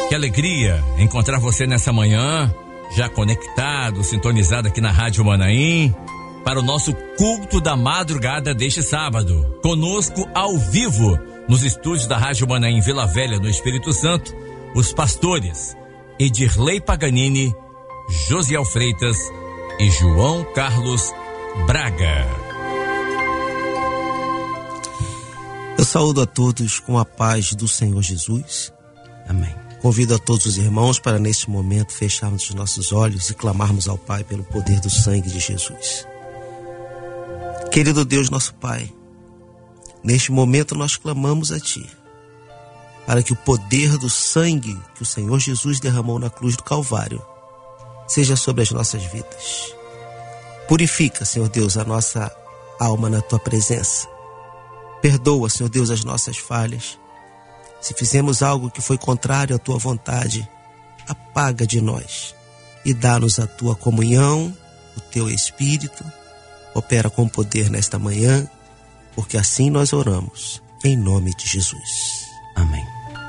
Que alegria encontrar você nessa manhã, já conectado, sintonizado aqui na Rádio Manaim, para o nosso culto da madrugada deste sábado. Conosco ao vivo, nos estúdios da Rádio Manaim Vila Velha, no Espírito Santo, os pastores Edirlei Paganini, Josiel Freitas e João Carlos Braga. Eu saúdo a todos com a paz do Senhor Jesus. Amém. Convido a todos os irmãos para neste momento fecharmos os nossos olhos e clamarmos ao Pai pelo poder do sangue de Jesus. Querido Deus, nosso Pai, neste momento nós clamamos a Ti, para que o poder do sangue que o Senhor Jesus derramou na cruz do Calvário seja sobre as nossas vidas. Purifica, Senhor Deus, a nossa alma na Tua presença. Perdoa, Senhor Deus, as nossas falhas. Se fizemos algo que foi contrário à Tua vontade, apaga de nós e dá-nos a Tua comunhão, o Teu Espírito. Opera com poder nesta manhã, porque assim nós oramos, em nome de Jesus. Amém.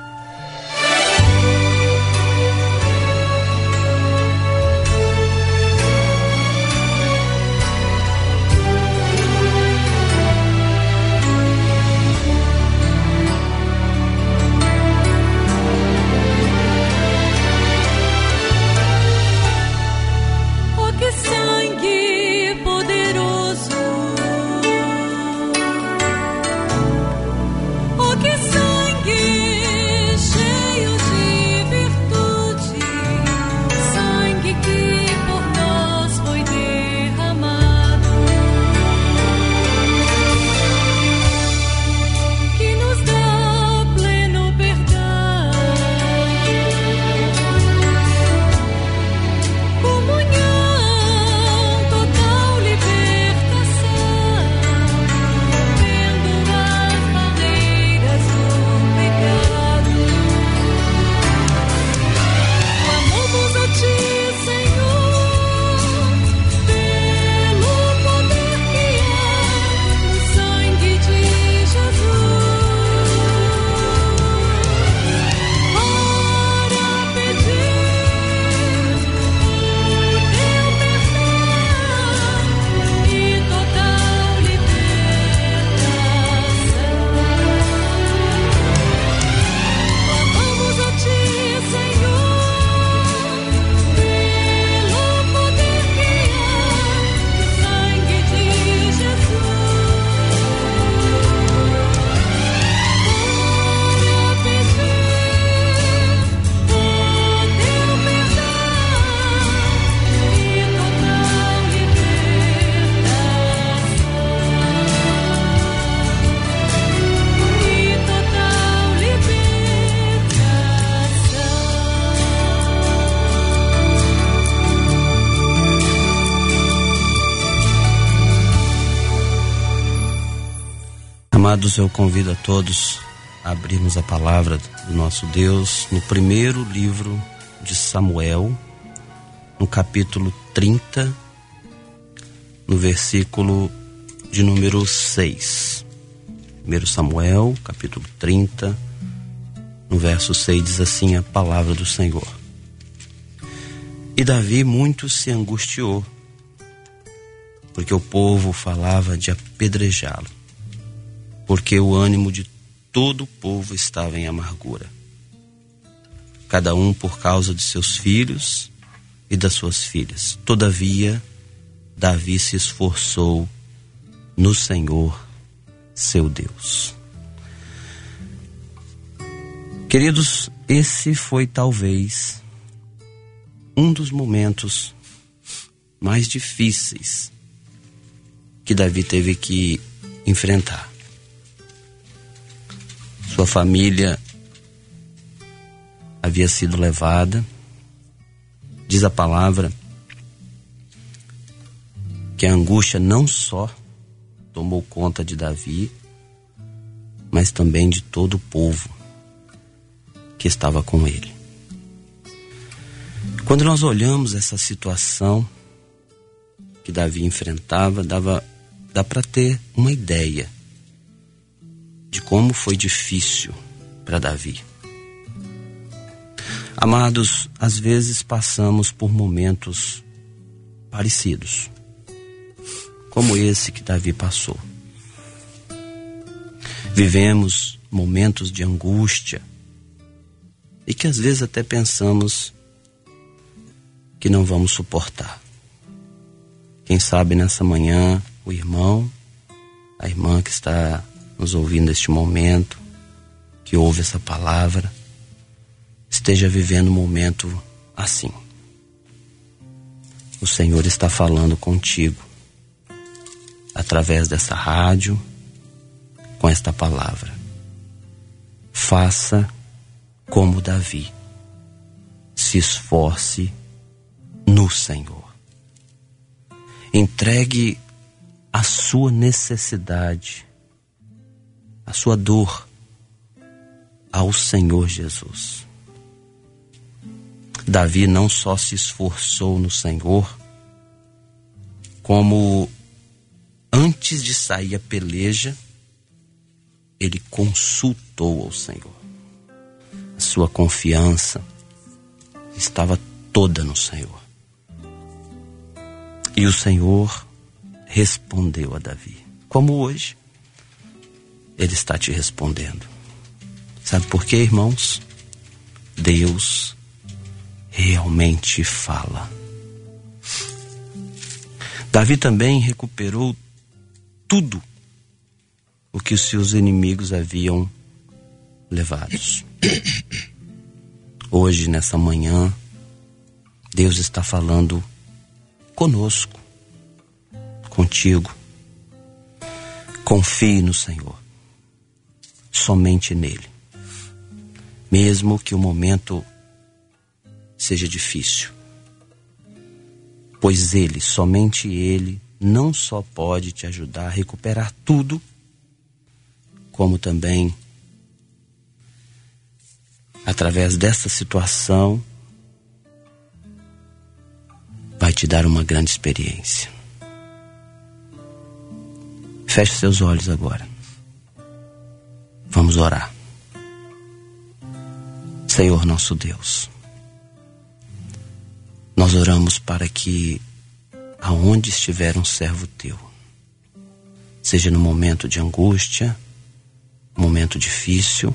Amados, eu convido a todos a abrirmos a palavra do nosso Deus no primeiro livro de Samuel, no capítulo 30, no versículo de número 6. 1 Samuel, capítulo 30, no verso 6, diz assim a palavra do Senhor. E Davi muito se angustiou, porque o povo falava de apedrejá-lo, porque o ânimo de todo o povo estava em amargura, cada um por causa de seus filhos e das suas filhas. Todavia, Davi se esforçou no Senhor, seu Deus. Queridos, esse foi talvez um dos momentos mais difíceis que Davi teve que enfrentar. Sua família havia sido levada. Diz a palavra que a angústia não só tomou conta de Davi, mas também de todo o povo que estava com ele. Quando nós olhamos essa situação que Davi enfrentava, dá para ter uma ideia de como foi difícil para Davi. Amados, às vezes passamos por momentos parecidos, como esse que Davi passou. Vivemos momentos de angústia e que às vezes até pensamos que não vamos suportar. Quem sabe nessa manhã o irmão, a irmã que está nos ouvindo neste momento, que ouve essa palavra, esteja vivendo um momento assim. O Senhor está falando contigo através dessa rádio, com esta palavra. Faça como Davi. Se esforce no Senhor. Entregue a sua necessidade, a sua dor ao Senhor Jesus. Davi não só se esforçou no Senhor, como antes de sair a peleja, ele consultou ao Senhor. A sua confiança estava toda no Senhor. E o Senhor respondeu a Davi, como hoje ele está te respondendo. Sabe por quê, irmãos? Deus realmente fala. Davi também recuperou tudo o que os seus inimigos haviam levados. Hoje, nessa manhã, Deus está falando conosco, contigo. Confie no Senhor, somente nele. Mesmo que o momento seja difícil, pois ele, somente ele, não só pode te ajudar a recuperar tudo, como também, através dessa situação, vai te dar uma grande experiência. Feche seus olhos agora. Vamos orar. Senhor nosso Deus, nós oramos para que aonde estiver um servo teu, seja no momento de angústia, momento difícil,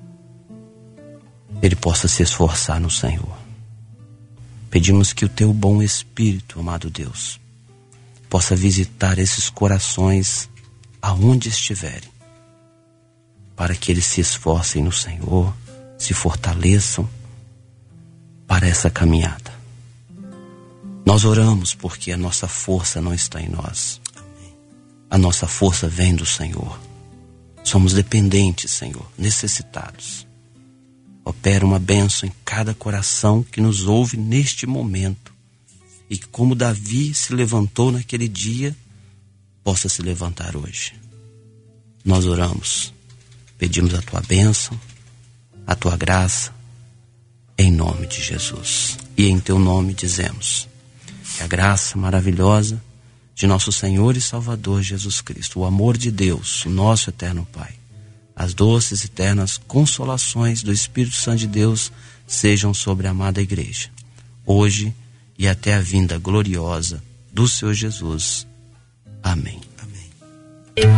ele possa se esforçar no Senhor. Pedimos que o teu bom Espírito, amado Deus, possa visitar esses corações aonde estiverem, para que eles se esforcem no Senhor, se fortaleçam para essa caminhada. Nós oramos porque a nossa força não está em nós. A nossa força vem do Senhor. Somos dependentes, Senhor, necessitados. Opera uma bênção em cada coração que nos ouve neste momento. E que, como Davi se levantou naquele dia, possa se levantar hoje. Nós oramos, pedimos a tua bênção, a tua graça, em nome de Jesus. E em teu nome dizemos que a graça maravilhosa de nosso Senhor e Salvador Jesus Cristo, o amor de Deus, o nosso eterno Pai, as doces e eternas consolações do Espírito Santo de Deus sejam sobre a amada igreja, hoje e até a vinda gloriosa do Senhor Jesus. Amém. Amém.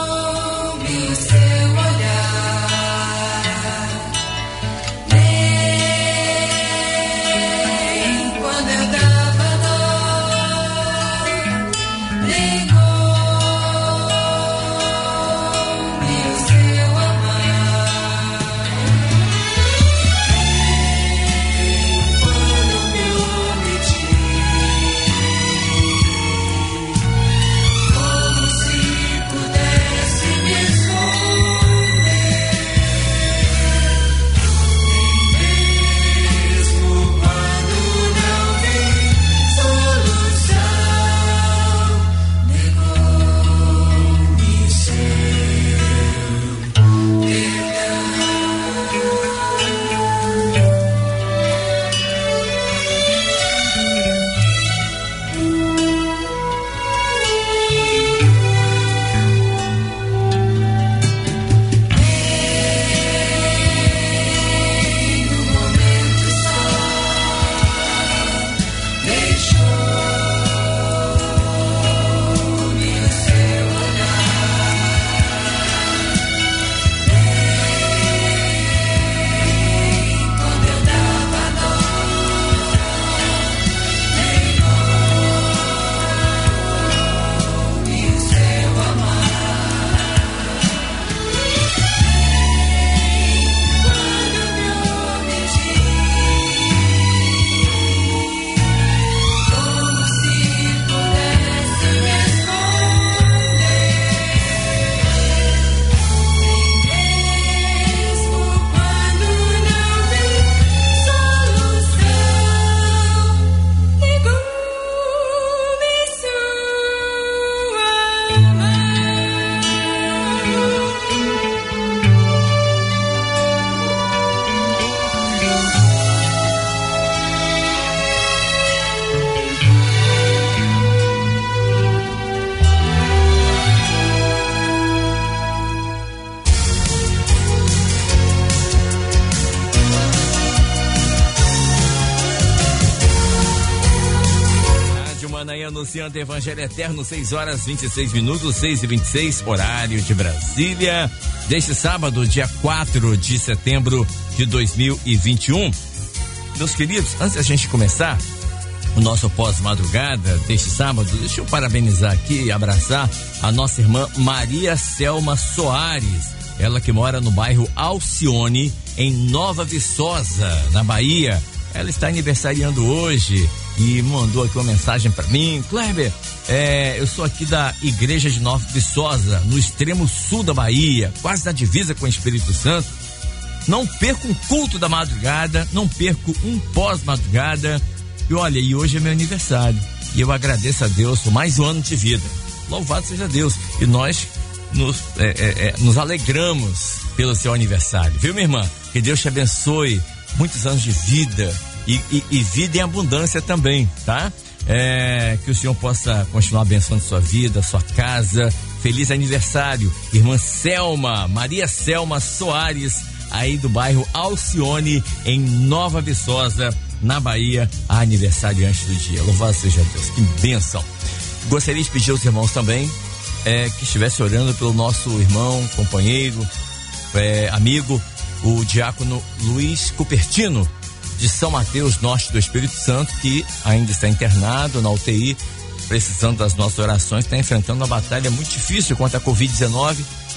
Deixou-me o seu olhar. Manaim anunciando Evangelho Eterno, 6h26, 6h26, horário de Brasília, deste sábado, dia 4 de setembro de 2021. Meus queridos, antes da gente começar o nosso pós-madrugada deste sábado, deixa eu parabenizar aqui e abraçar a nossa irmã Maria Selma Soares, ela que mora no bairro Alcione, em Nova Viçosa, na Bahia. Ela está aniversariando hoje e mandou aqui uma mensagem para mim. Kleber, eu sou aqui da Igreja de Nova Viçosa, no extremo sul da Bahia, quase na divisa com o Espírito Santo. Não perco um culto da madrugada, não perco um pós-madrugada. E olha, e hoje é meu aniversário. E eu agradeço a Deus por mais um ano de vida. Louvado seja Deus. E nós nos alegramos pelo seu aniversário. Viu, minha irmã? Que Deus te abençoe. Muitos anos de vida e vida em abundância também, tá? Que o Senhor possa continuar abençoando sua vida, sua casa. Feliz aniversário, irmã Selma, Maria Selma Soares, aí do bairro Alcione, em Nova Viçosa, na Bahia, a aniversariante do dia. Louvado seja Deus, que bênção. Gostaria de pedir aos irmãos também que estivesse orando pelo nosso irmão, companheiro, amigo, o diácono Luiz Cupertino, de São Mateus, norte do Espírito Santo, que ainda está internado na UTI, precisando das nossas orações, está enfrentando uma batalha muito difícil contra a Covid-19,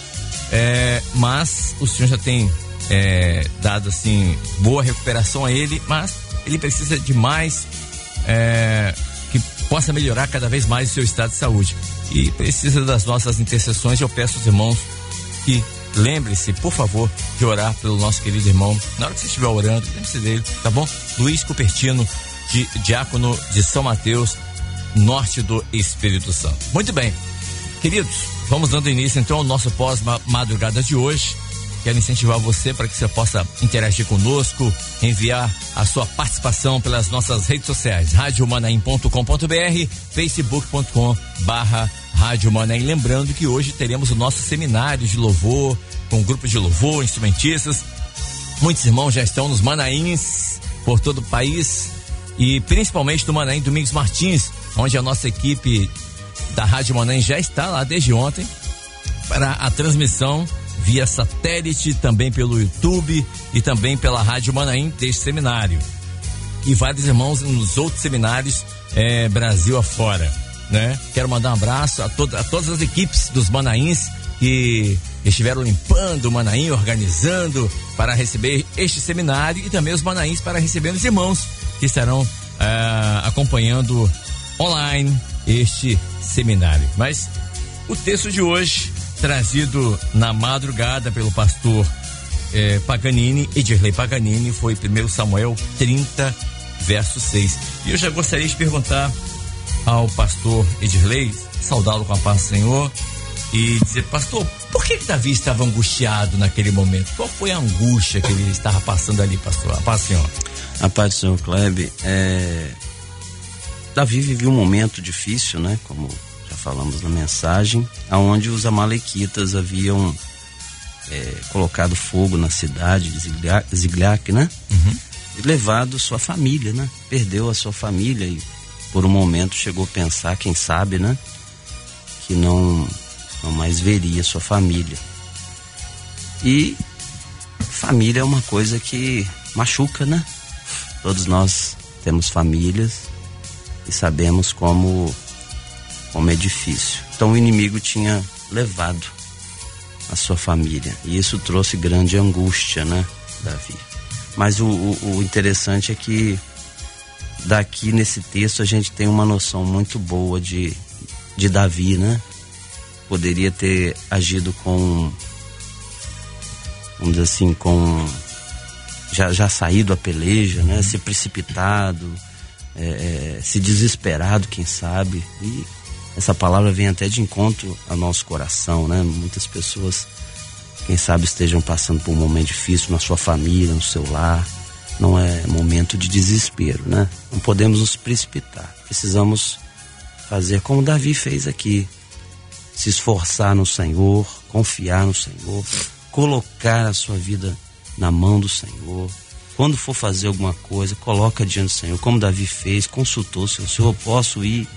mas o Senhor já tem dado assim boa recuperação a ele, mas ele precisa de mais, que possa melhorar cada vez mais o seu estado de saúde, e precisa das nossas intercessões. Eu peço aos irmãos que lembre-se, por favor, de orar pelo nosso querido irmão. Na hora que você estiver orando, lembre-se dele, tá bom? Luiz Cupertino, diácono de São Mateus, norte do Espírito Santo. Muito bem, queridos, vamos dando início então ao nosso pós-madrugada de hoje. Quero incentivar você para que você possa interagir conosco, enviar a sua participação pelas nossas redes sociais, radiomanaim.com.br, facebook.com/Rádio Manaim. Lembrando que hoje teremos o nosso seminário de louvor, com grupos de louvor, instrumentistas. Muitos irmãos já estão nos Manaíns por todo o país, e principalmente no Manaim Domingos Martins, onde a nossa equipe da Rádio Manaim já está lá desde ontem para a transmissão via satélite, também pelo YouTube e também pela Rádio Manaim deste seminário. E vários irmãos nos outros seminários Brasil afora, né? Quero mandar um abraço a todas as equipes dos Manaíns que estiveram limpando o Manaim, organizando para receber este seminário, e também os Manaíns para receber os irmãos que estarão acompanhando online este seminário. Mas o texto de hoje, trazido na madrugada pelo pastor Paganini, Edirley Paganini, foi 1 Samuel 30, verso 6. E eu já gostaria de perguntar ao pastor Edirley, saudá-lo com a paz do Senhor, e dizer: pastor, por que Davi estava angustiado naquele momento? Qual foi a angústia que ele estava passando ali, pastor? A paz do Senhor. A paz do Senhor, Kleber. Davi viveu um momento difícil, né? Como já falamos na mensagem, aonde os amalequitas haviam colocado fogo na cidade de Ziglag, né? Uhum. E levado sua família, né? Perdeu a sua família e por um momento chegou a pensar, quem sabe, né? Que não mais veria sua família. E família é uma coisa que machuca, né? Todos nós temos famílias e sabemos como é difícil. Então o inimigo tinha levado a sua família, e isso trouxe grande angústia, né, Davi? Mas o interessante é que daqui nesse texto a gente tem uma noção muito boa de Davi, né? Poderia ter agido com, vamos dizer assim, já saído a peleja, né? Se precipitado, se desesperado, quem sabe. E essa palavra vem até de encontro ao nosso coração, né? Muitas pessoas, quem sabe, estejam passando por um momento difícil na sua família, no seu lar. Não é momento de desespero, né? Não podemos nos precipitar. Precisamos fazer como Davi fez aqui: se esforçar no Senhor, confiar no Senhor, colocar a sua vida na mão do Senhor. Quando for fazer alguma coisa, coloca diante do Senhor, como Davi fez, consultou o Senhor: posso ir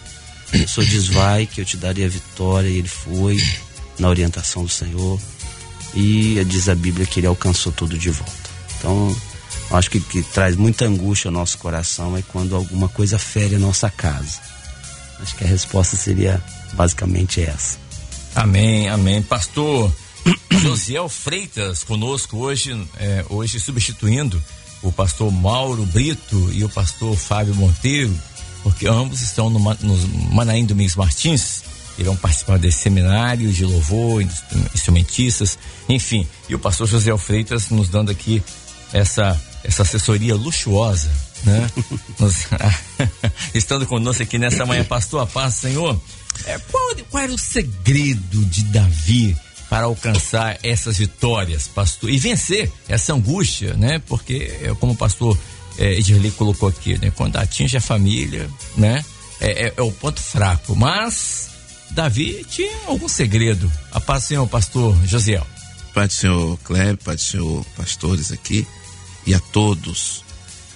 o Senhor diz, vai, que eu te darei a vitória, e ele foi na orientação do Senhor, e diz a Bíblia que ele alcançou tudo de volta. Então, acho que traz muita angústia ao nosso coração é quando alguma coisa fere a nossa casa. Acho que a resposta seria basicamente essa. Amém, amém. Pastor Josiel Freitas conosco hoje substituindo o pastor Mauro Brito e o pastor Fábio Monteiro, porque ambos estão no Manaim Domingos Martins, irão participar desse seminário de louvor, instrumentistas, enfim, e o pastor Josiel Freitas nos dando aqui essa assessoria luxuosa, né? Estando conosco aqui nessa manhã. Pastor, a paz do Senhor. Qual era o segredo de Davi para alcançar essas vitórias, pastor, e vencer essa angústia, né? Porque, como o pastor Edirley colocou aqui, né? Quando atinge a família, né? É o ponto fraco, mas Davi tinha algum segredo. A paz do Senhor, pastor Josiel. Pai do Senhor Cléber, Pai do Senhor pastores aqui e a todos.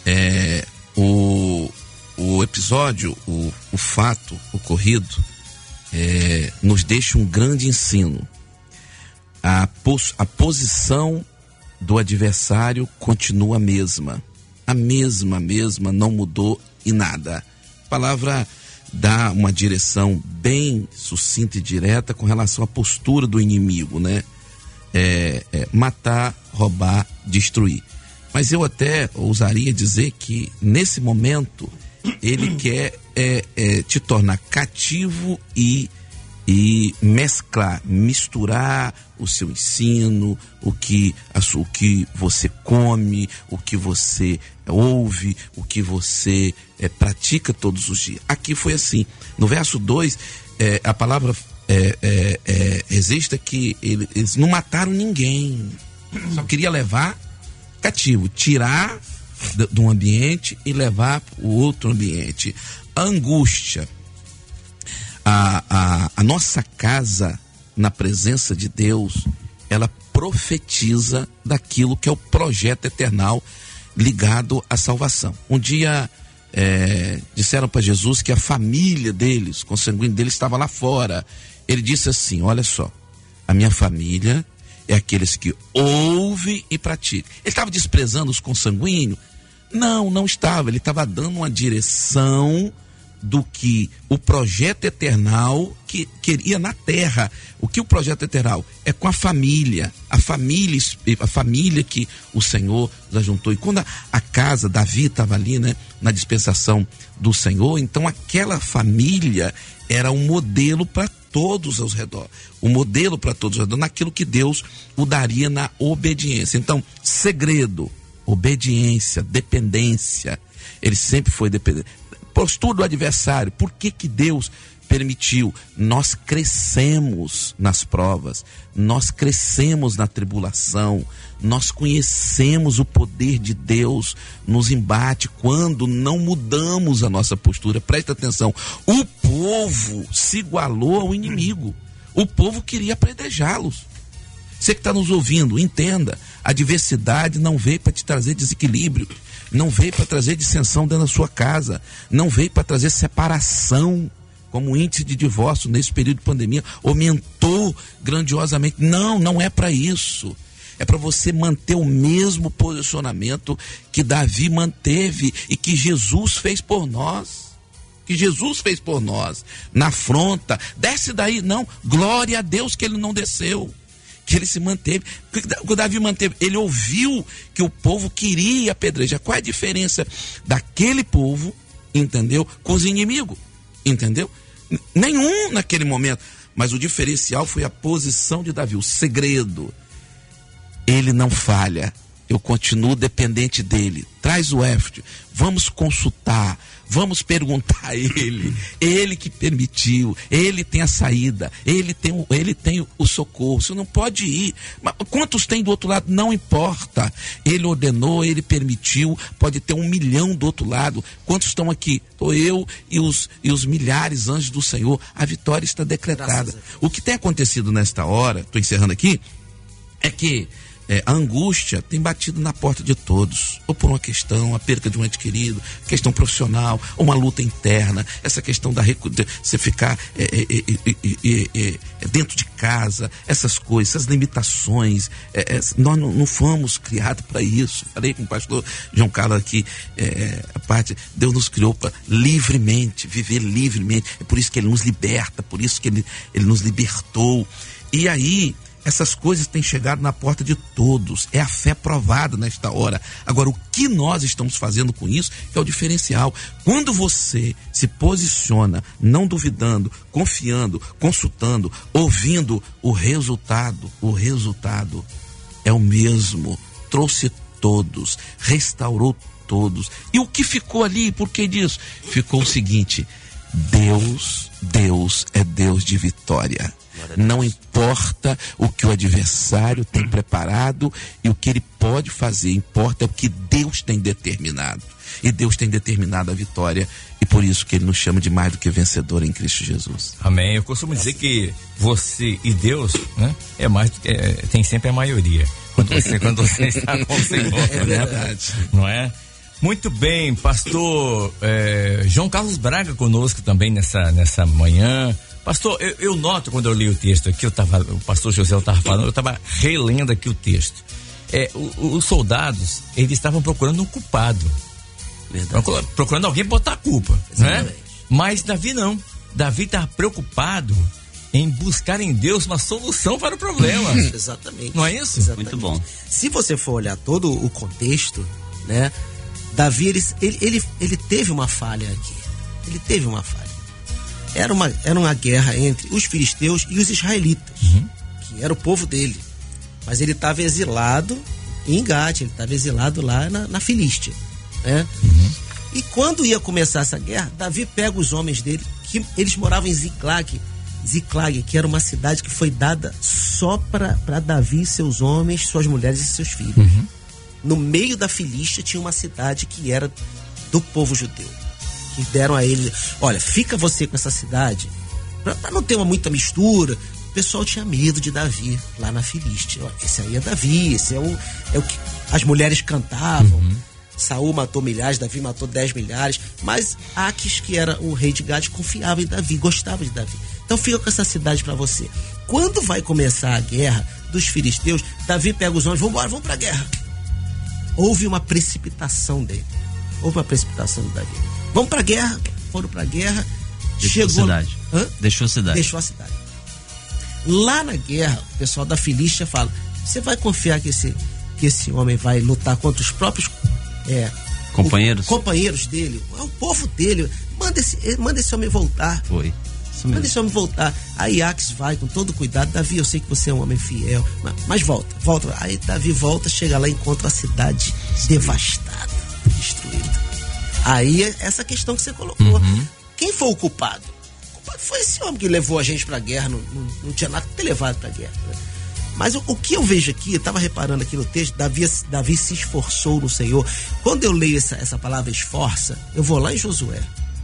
O episódio, o fato ocorrido nos deixa um grande ensino. A posição do adversário continua a mesma, não mudou em nada. A palavra dá uma direção bem sucinta e direta com relação à postura do inimigo, né? Matar, roubar, destruir. Mas eu até ousaria dizer que nesse momento ele quer te tornar cativo e misturar o seu ensino, o que você come, o que você ouve, o que você pratica todos os dias. Aqui foi assim. No verso 2, a palavra existe que eles não mataram ninguém, só queria levar cativo, tirar de um ambiente e levar para o outro ambiente. A angústia, a nossa casa na presença de Deus, ela profetiza daquilo que é o projeto eternal ligado à salvação. Um dia disseram para Jesus que a família deles, consanguíneo deles, estava lá fora. Ele disse assim: olha só, a minha família é aqueles que ouvem e praticam. Ele estava desprezando os consanguíneos? Não estava. Ele estava dando uma direção do que o projeto eternal que queria na terra. O que o projeto eternal é com a família que o Senhor nos ajuntou. E quando a casa, Davi estava ali, né, na dispensação do Senhor, então aquela família era um modelo para todos ao redor, naquilo que Deus o daria na obediência. Então, segredo, obediência, dependência. Ele sempre foi dependente. Postura do adversário. Por que Deus permitiu? Nós crescemos nas provas, nós crescemos na tribulação, nós conhecemos o poder de Deus nos embate quando não mudamos a nossa postura. Presta atenção, o povo se igualou ao inimigo, o povo queria apredejá-los. Você que está nos ouvindo, entenda, a adversidade não veio para te trazer desequilíbrio, não veio para trazer dissensão dentro da sua casa, não veio para trazer separação, como o índice de divórcio nesse período de pandemia aumentou grandiosamente. Não é para isso. É para você manter o mesmo posicionamento que Davi manteve e que Jesus fez por nós. Na afronta. Desce daí, não. Glória a Deus que ele não desceu, que ele se manteve. O Davi manteve, ele ouviu que o povo queria apedrejar. Qual é a diferença daquele povo, entendeu, com os inimigos? Entendeu? Nenhum naquele momento. Mas o diferencial foi a posição de Davi. O segredo: ele não falha. Eu continuo dependente dele. Traz o Éfode, vamos consultar, vamos perguntar a ele. Ele que permitiu, ele tem a saída, ele tem o socorro. Você não pode ir. Mas quantos tem do outro lado? Não importa. Ele ordenou, ele permitiu. Pode ter 1 milhão do outro lado. Quantos estão aqui? Estou eu e os milhares anjos do Senhor. A vitória está decretada. O que tem acontecido nesta hora, estou encerrando aqui, é que a angústia tem batido na porta de todos, ou por uma questão, a perda de um ente querido, questão profissional, uma luta interna, essa questão de você ficar dentro de casa, essas coisas, essas limitações. Nós não fomos criados para isso. Falei com o pastor João Carlos aqui, a parte, Deus nos criou para livremente, viver livremente. É por isso que Ele nos liberta, por isso que Ele nos libertou. E aí, essas coisas têm chegado na porta de todos. É a fé provada nesta hora. Agora, o que nós estamos fazendo com isso é o diferencial. Quando você se posiciona, não duvidando, confiando, consultando, ouvindo, o resultado é o mesmo. Trouxe todos, restaurou todos. E o que ficou ali, por que disso? Ficou o seguinte: Deus é Deus de vitória. Não importa o que o adversário tem preparado e o que ele pode fazer, importa o que Deus tem determinado. E Deus tem determinado a vitória, e por isso que Ele nos chama de mais do que vencedor em Cristo Jesus. Amém. Eu costumo dizer que você e Deus, né, tem sempre a maioria. Quando você está com o Senhor. É verdade. Não é? Muito bem, pastor João Carlos Braga conosco também nessa manhã. Pastor, eu noto quando eu li o texto aqui, o pastor José estava falando, eu estava relendo aqui o texto. Os soldados, eles estavam procurando um culpado. Procurando alguém botar a culpa, né? Mas Davi não. Davi estava preocupado em buscar em Deus uma solução para o problema. Exatamente. Não é isso? Exatamente. Muito bom. Se você for olhar todo o contexto, né? Davi, ele teve uma falha aqui. Ele teve uma falha. Era uma guerra entre os filisteus e os israelitas, que era o povo dele. Mas ele estava exilado em Gate, ele estava exilado lá na Filístia, né? E quando ia começar essa guerra, Davi pega os homens dele, que eles moravam em Ziclag, que era uma cidade que foi dada só para Davi, seus homens, suas mulheres e seus filhos. No meio da Filístia tinha uma cidade que era do povo judeu. Que deram a ele: olha, fica você com essa cidade, para não ter muita mistura. O pessoal tinha medo de Davi lá na Filístia. Esse aí é Davi, esse é o que as mulheres cantavam. Saul matou milhares, Davi matou 10 milhares, mas Aques, que era o rei de Gade, confiava em Davi, gostava de Davi. Então fica com essa cidade para você. Quando vai começar a guerra dos filisteus, Davi pega os homens: vamos embora, vamos pra guerra. Houve uma precipitação dele. Houve uma precipitação de Davi. Vamos pra guerra, foram pra guerra. Deixou a cidade. Deixou a cidade. Lá na guerra, o pessoal da Filístia fala: você vai confiar que esse homem vai lutar contra os próprios companheiros dele? É o povo dele. Manda esse homem voltar. Foi. Manda esse homem voltar. Aí Aques vai com todo cuidado: Davi, eu sei que você é um homem fiel, mas volta. Aí Davi volta, chega lá e encontra a cidade devastada, destruída. Aí essa questão que você colocou. Quem foi o culpado? O culpado foi esse homem que levou a gente pra guerra. Não tinha nada que ter levado pra guerra, né? Mas o que eu vejo aqui, eu estava reparando aqui no texto, Davi se esforçou no Senhor. Quando eu leio essa palavra esforça, eu vou lá em Josué.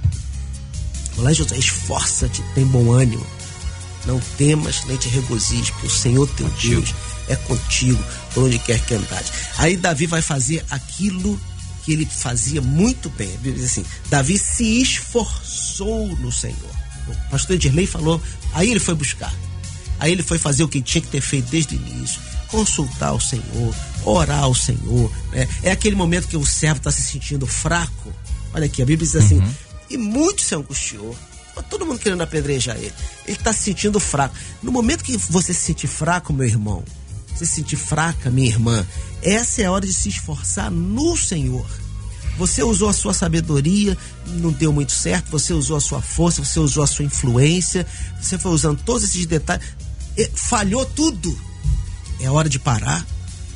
Esforça-te, tem bom ânimo. Não temas, nem te regozijes, porque o Senhor teu Deus é contigo por onde quer que andares. Aí Davi vai fazer aquilo que ele fazia muito bem. A Bíblia diz assim: Davi se esforçou no Senhor. O pastor Edirley falou, aí ele foi buscar. Aí ele foi fazer o que tinha que ter feito desde o início: consultar o Senhor, orar ao Senhor, né? É aquele momento que o servo está se sentindo fraco. Olha aqui, a Bíblia diz assim: e muito se angustiou. Todo mundo querendo apedrejar ele. Ele está se sentindo fraco. No momento que você se sentir fraco, meu irmão, você se sentir fraca, minha irmã, essa é a hora de se esforçar no Senhor. Você usou a sua sabedoria, não deu muito certo. Você usou a sua força, você usou a sua influência, você foi usando todos esses detalhes, falhou tudo. É hora de parar,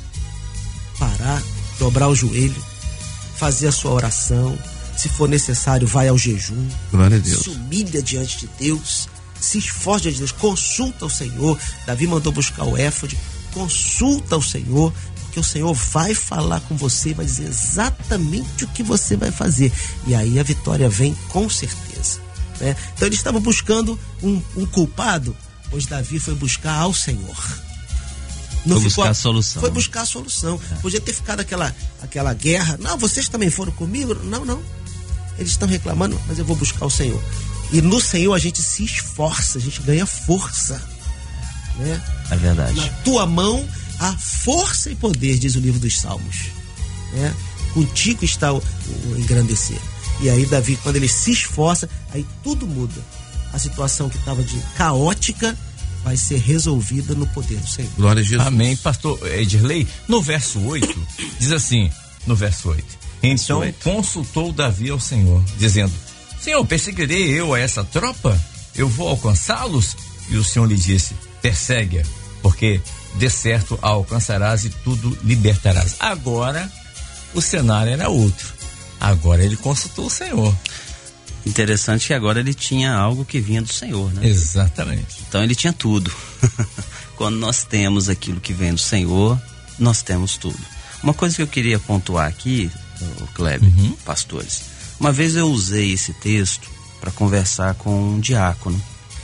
dobrar o joelho, fazer a sua oração. Se for necessário, vai ao jejum. Glória a Deus. Se humilha diante de Deus, se esforça diante de Deus, consulta o Senhor. Davi mandou buscar o éfode, consulta o Senhor, porque o Senhor vai falar com você, vai dizer exatamente o que você vai fazer. E aí a vitória vem com certeza, né? Então eles estavam buscando um culpado, pois Davi foi buscar ao Senhor. Foi buscar a solução. Foi buscar a solução. Podia ter ficado aquela guerra. Não, vocês também foram comigo? Não. Eles estão reclamando, mas eu vou buscar o Senhor. E no Senhor a gente se esforça, a gente ganha força. Né? É verdade. Na tua mão há força e poder, diz o livro dos Salmos. Né? Contigo está o engrandecer. E aí Davi, quando ele se esforça, aí tudo muda. A situação que estava caótica vai ser resolvida no poder do Senhor. Glória a Jesus. Amém. Pastor Edirlei, no verso 8, diz assim, no verso 8, então consultou Davi ao Senhor, dizendo: Senhor, perseguirei eu a essa tropa? Eu vou alcançá-los? E o Senhor lhe disse: persegue-a, porque de certo a alcançarás e tudo libertarás. Agora o cenário era outro. Agora ele consultou o Senhor. Interessante que agora ele tinha algo que vinha do Senhor, né? Exatamente. Então ele tinha tudo. Quando nós temos aquilo que vem do Senhor, nós temos tudo. Uma coisa que eu queria pontuar aqui, Kleber, pastores. Uma vez eu usei esse texto para conversar com um diácono.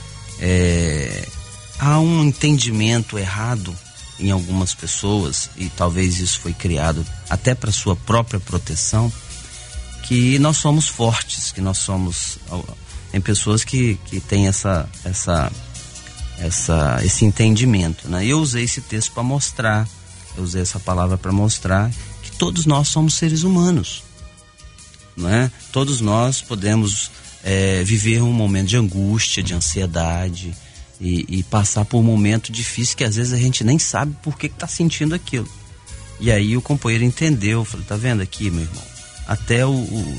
Há um entendimento errado em algumas pessoas, e talvez isso foi criado até para sua própria proteção, que nós somos fortes, que nós somos... Tem pessoas que têm esse entendimento, né? Eu usei esse texto para mostrar, eu usei essa palavra para mostrar que todos nós somos seres humanos, não é? Todos nós podemos viver um momento de angústia, de ansiedade e passar por um momento difícil que às vezes a gente nem sabe por que está sentindo aquilo. E aí o companheiro entendeu, falou: tá vendo aqui, meu irmão? Até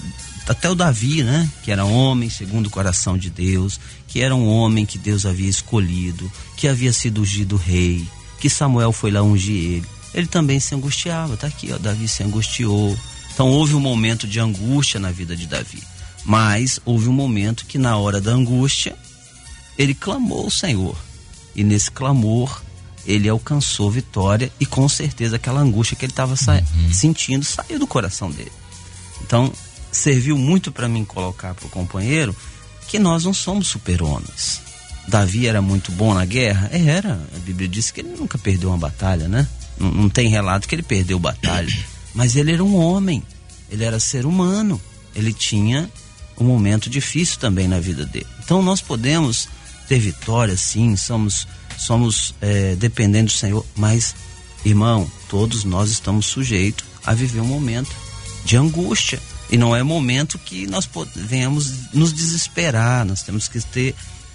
o Davi, né? Que era homem segundo o coração de Deus, que era um homem que Deus havia escolhido, que havia sido ungido rei, que Samuel foi lá ungir ele. Ele também se angustiava, tá aqui, ó, Davi se angustiou. Então houve um momento de angústia na vida de Davi, mas houve um momento que na hora da angústia ele clamou ao Senhor, e nesse clamor ele alcançou vitória, e com certeza aquela angústia que ele estava sentindo saiu do coração dele. Então serviu muito para mim colocar para o companheiro que nós não somos super-homens. Davi era muito bom na guerra? Era. A Bíblia diz que ele nunca perdeu uma batalha, né? Não tem relato que ele perdeu batalha. Mas ele era um homem, ele era ser humano, ele tinha um momento difícil também na vida dele. Então nós podemos ter vitória, sim, somos dependentes do Senhor, mas, irmão, todos nós estamos sujeitos a viver um momento de angústia, e não é momento que nós venhamos nos desesperar. Nós temos que ter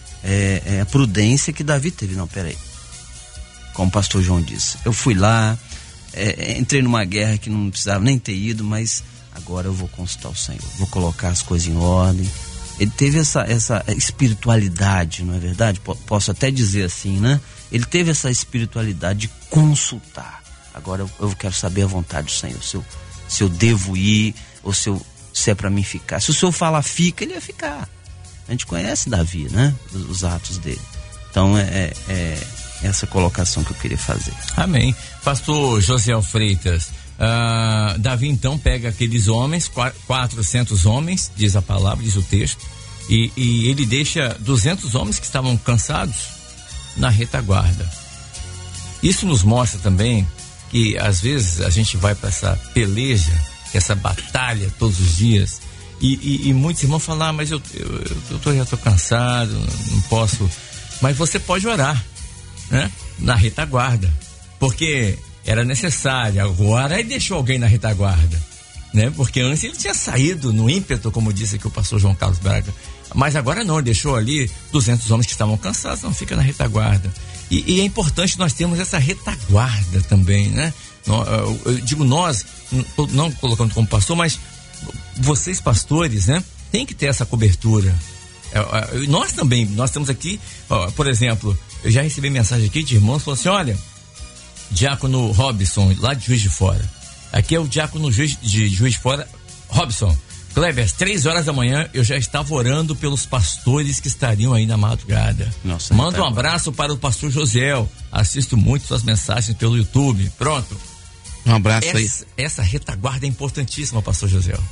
a prudência que Davi teve. Não, peraí, como o pastor João disse, eu fui lá, entrei numa guerra que não precisava nem ter ido, mas agora eu vou consultar o Senhor, vou colocar as coisas em ordem. Ele teve essa espiritualidade, não é verdade? Posso até dizer assim, né? Ele teve essa espiritualidade de consultar. Agora eu quero saber a vontade do Senhor, se eu devo ir, ou se é para mim ficar. Se o Senhor falar fica, ele ia ficar. A gente conhece Davi, né? Os atos dele. Então é essa colocação que eu queria fazer. Amém. Pastor Josiel Freitas, Davi então pega aqueles homens, 400 homens, diz a palavra, diz o texto, e ele deixa 200 homens que estavam cansados na retaguarda. Isso nos mostra também que às vezes a gente vai para essa peleja, essa batalha todos os dias, e muitos irmãos falam: mas eu já tô cansado, não posso. Mas você pode orar, né? Na retaguarda, porque era necessário. Agora ele deixou alguém na retaguarda, né? Porque antes ele tinha saído no ímpeto, como disse aqui o pastor João Carlos Braga, mas agora não, ele deixou ali 200 homens que estavam cansados, não fica na retaguarda. E é importante nós termos essa retaguarda também, né? Eu digo nós, não colocando como pastor, mas vocês pastores, né? Tem que ter essa cobertura. Nós também, nós temos aqui, por exemplo, eu já recebi mensagem aqui de irmãos falando assim: olha, diácono Robson, lá de Juiz de Fora, aqui é o diácono de Juiz de Fora, Robson, Kleber, às 3 horas da manhã eu já estava orando pelos pastores que estariam aí na madrugada. Nossa, manda um abraço para o pastor Josiel, assisto muito suas mensagens pelo YouTube. Pronto. Um abraço aí. Essa retaguarda é importantíssima, pastor Josiel.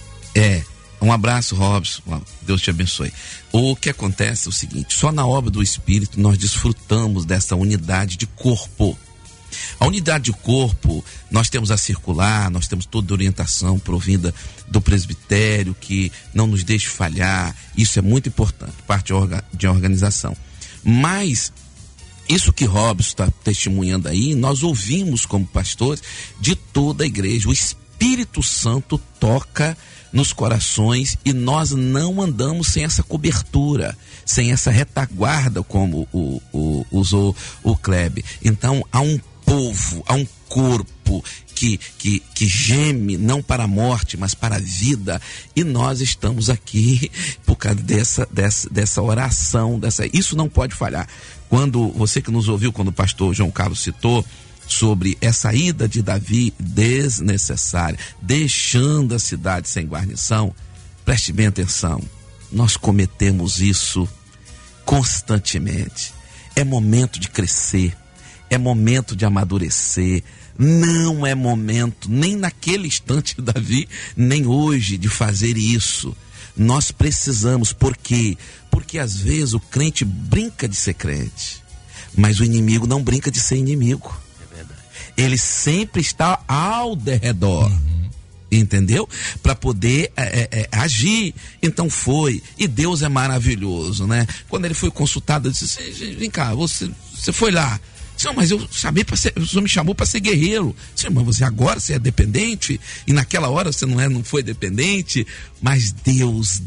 Um abraço, Robson, Deus te abençoe. O que acontece é o seguinte: só na obra do Espírito nós desfrutamos dessa unidade de corpo. A unidade de corpo, nós temos a circular, nós temos toda a orientação provinda do presbitério, que não nos deixe falhar. Isso é muito importante, parte de organização. Mas isso que Robson está testemunhando aí, nós ouvimos como pastores de toda a igreja. O Espírito Santo toca nos corações e nós não andamos sem essa cobertura, sem essa retaguarda, como usou o Kleber. Então há um povo, há um corpo que geme não para a morte, mas para a vida, e nós estamos aqui por causa dessa oração, isso não pode falhar. Quando você que nos ouviu, quando o pastor João Carlos citou sobre essa ida de Davi desnecessária, deixando a cidade sem guarnição, preste bem atenção, nós cometemos isso constantemente. É momento de crescer, é momento de amadurecer, não é momento, nem naquele instante de Davi, nem hoje, de fazer isso. Nós precisamos, por quê? Porque às vezes o crente brinca de ser crente, mas o inimigo não brinca de ser inimigo. É verdade. Ele sempre está ao derredor. Entendeu? Para poder agir. Então foi. E Deus é maravilhoso, né? Quando ele foi consultado, ele disse assim: vem cá, você foi lá. Não, mas o senhor me chamou para ser guerreiro. Sim, mas você é dependente, e naquela hora você não foi dependente. Mas Deus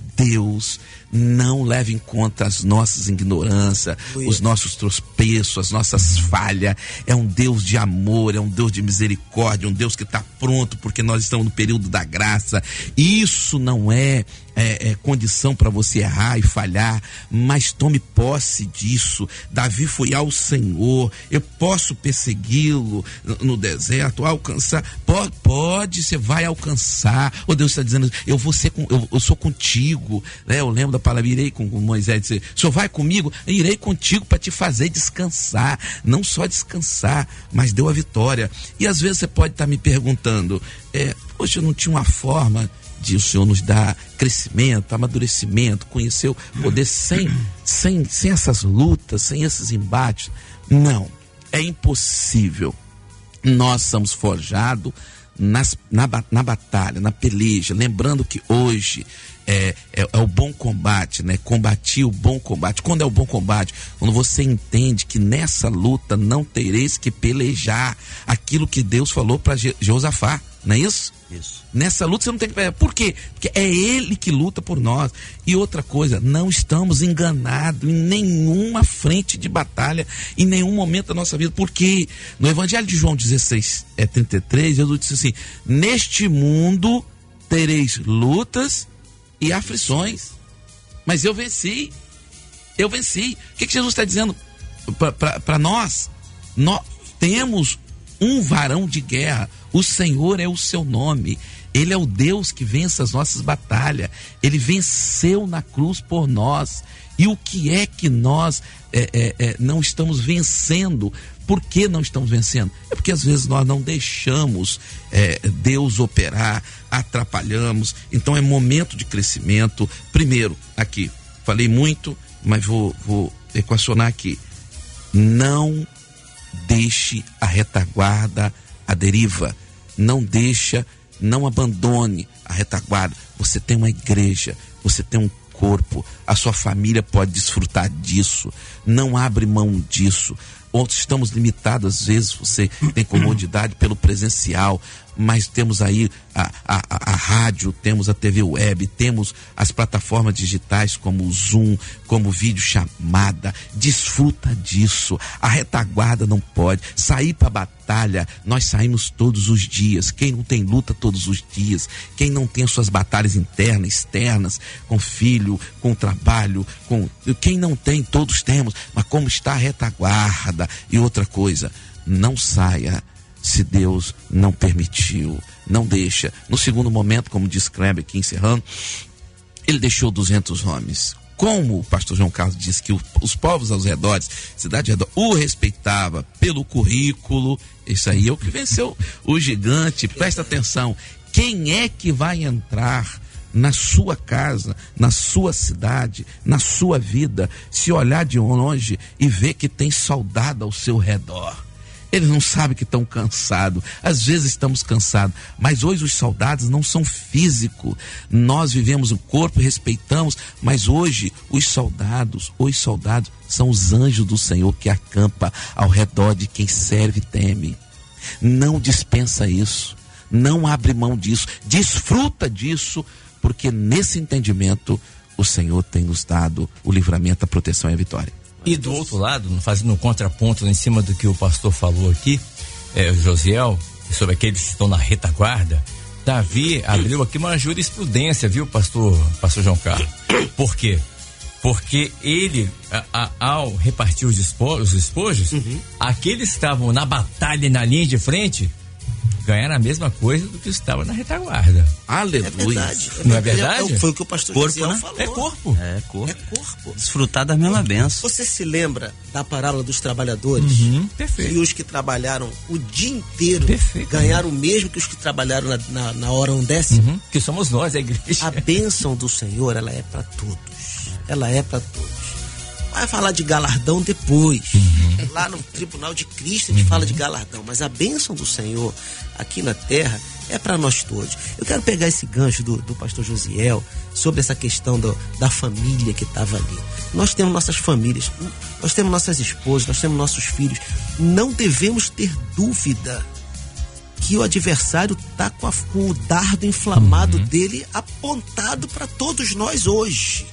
não leva em conta as nossas ignorâncias, os nossos tropeços, as nossas falhas. É um Deus de amor, é um Deus de misericórdia, um Deus que está pronto, porque nós estamos no período da graça. Isso não é condição para você errar e falhar, mas tome posse disso. Davi foi ao Senhor. Eu posso persegui-lo no deserto, alcançar? Pode, você vai alcançar. O Deus está dizendo: eu sou contigo, né? Eu lembro da palavra: irei com Moisés, dizer: o Senhor vai comigo? Eu irei contigo para te fazer descansar. Não só descansar, mas deu a vitória. E às vezes você pode estar me perguntando: poxa, eu não tinha uma forma de o Senhor nos dar crescimento, amadurecimento, conhecer o poder sem essas lutas, sem esses embates. Não, é impossível. Nós somos forjados na batalha, na peleja, lembrando que hoje é o bom combate, né? Combati o bom combate. Quando é o bom combate? Quando você entende que nessa luta não tereis que pelejar, aquilo que Deus falou para Josafá, não é isso? Isso. Nessa luta você não tem que pelejar. Por quê? Porque é Ele que luta por nós. E outra coisa, não estamos enganados em nenhuma frente de batalha, em nenhum momento da nossa vida. Porque no Evangelho de João 16:33, Jesus disse assim: neste mundo tereis lutas e aflições, mas eu venci. O que Jesus está dizendo para nós? Nós temos um varão de guerra, o Senhor é o seu nome. Ele é o Deus que vence as nossas batalhas. Ele venceu na cruz por nós. E o que é que nós não estamos vencendo? Por que não estamos vencendo? É porque às vezes nós não deixamos Deus operar, atrapalhamos. Então é momento de crescimento. Primeiro, aqui, falei muito, mas vou equacionar aqui. Não deixe a retaguarda à deriva. Não abandone a retaguarda. Você tem uma igreja, você tem um corpo, a sua família pode desfrutar disso. Não abre mão disso. Outros estamos limitados, às vezes você tem comodidade pelo presencial, mas temos aí a rádio, temos a TV web, temos as plataformas digitais como o Zoom, como videochamada. Desfruta disso. A retaguarda não pode sair para a batalha. Nós saímos todos os dias. Quem não tem luta todos os dias, quem não tem suas batalhas internas, externas, com filho, com trabalho, quem não tem, todos temos. Mas como está a retaguarda? E outra coisa, não saia se Deus não permitiu. Não deixa. No segundo momento, como diz Kleber aqui encerrando, ele deixou 200 homens. Como o pastor João Carlos disse que os povos aos redores, cidade ao redor, o respeitava pelo currículo. Isso aí é o que venceu o gigante. Presta atenção. Quem é que vai entrar na sua casa, na sua cidade, na sua vida, se olhar de longe e ver que tem soldado ao seu redor? Eles não sabem que estão cansados. Às vezes estamos cansados. Mas hoje os soldados não são físicos. Nós vivemos o corpo e respeitamos. Mas hoje os soldados são os anjos do Senhor que acampa ao redor de quem serve e teme. Não dispensa isso. Não abre mão disso. Desfruta disso. Porque nesse entendimento o Senhor tem nos dado o livramento, a proteção e a vitória. E do outro lado, fazendo um contraponto em cima do que o pastor falou aqui, Josiel, sobre aqueles que estão na retaguarda, Davi abriu aqui uma jurisprudência, viu, pastor João Carlos? Por quê? Porque ele, ao repartir os despojos, aqueles que estavam na batalha, na linha de frente, ganharam a mesma coisa do que estava na retaguarda. Aleluia. É verdade. Não é verdade? Foi o que o pastor Josiel falou. É corpo. É corpo. É corpo. Desfrutar da mesma bênção. Você se lembra da parábola dos trabalhadores? Perfeito. E os que trabalharam o dia inteiro ganharam o mesmo que os que trabalharam na hora 1/10? Que somos nós, a igreja. A bênção do Senhor, ela é para todos. Ela é para todos. Vai falar de galardão depois. Lá no tribunal de Cristo a gente fala de galardão. Mas a bênção do Senhor aqui na terra é para nós todos. Eu quero pegar esse gancho do pastor Josiel sobre essa questão da família que estava ali. Nós temos nossas famílias, nós temos nossas esposas, nós temos nossos filhos. Não devemos ter dúvida que o adversário está com o dardo inflamado dele apontado para todos nós hoje.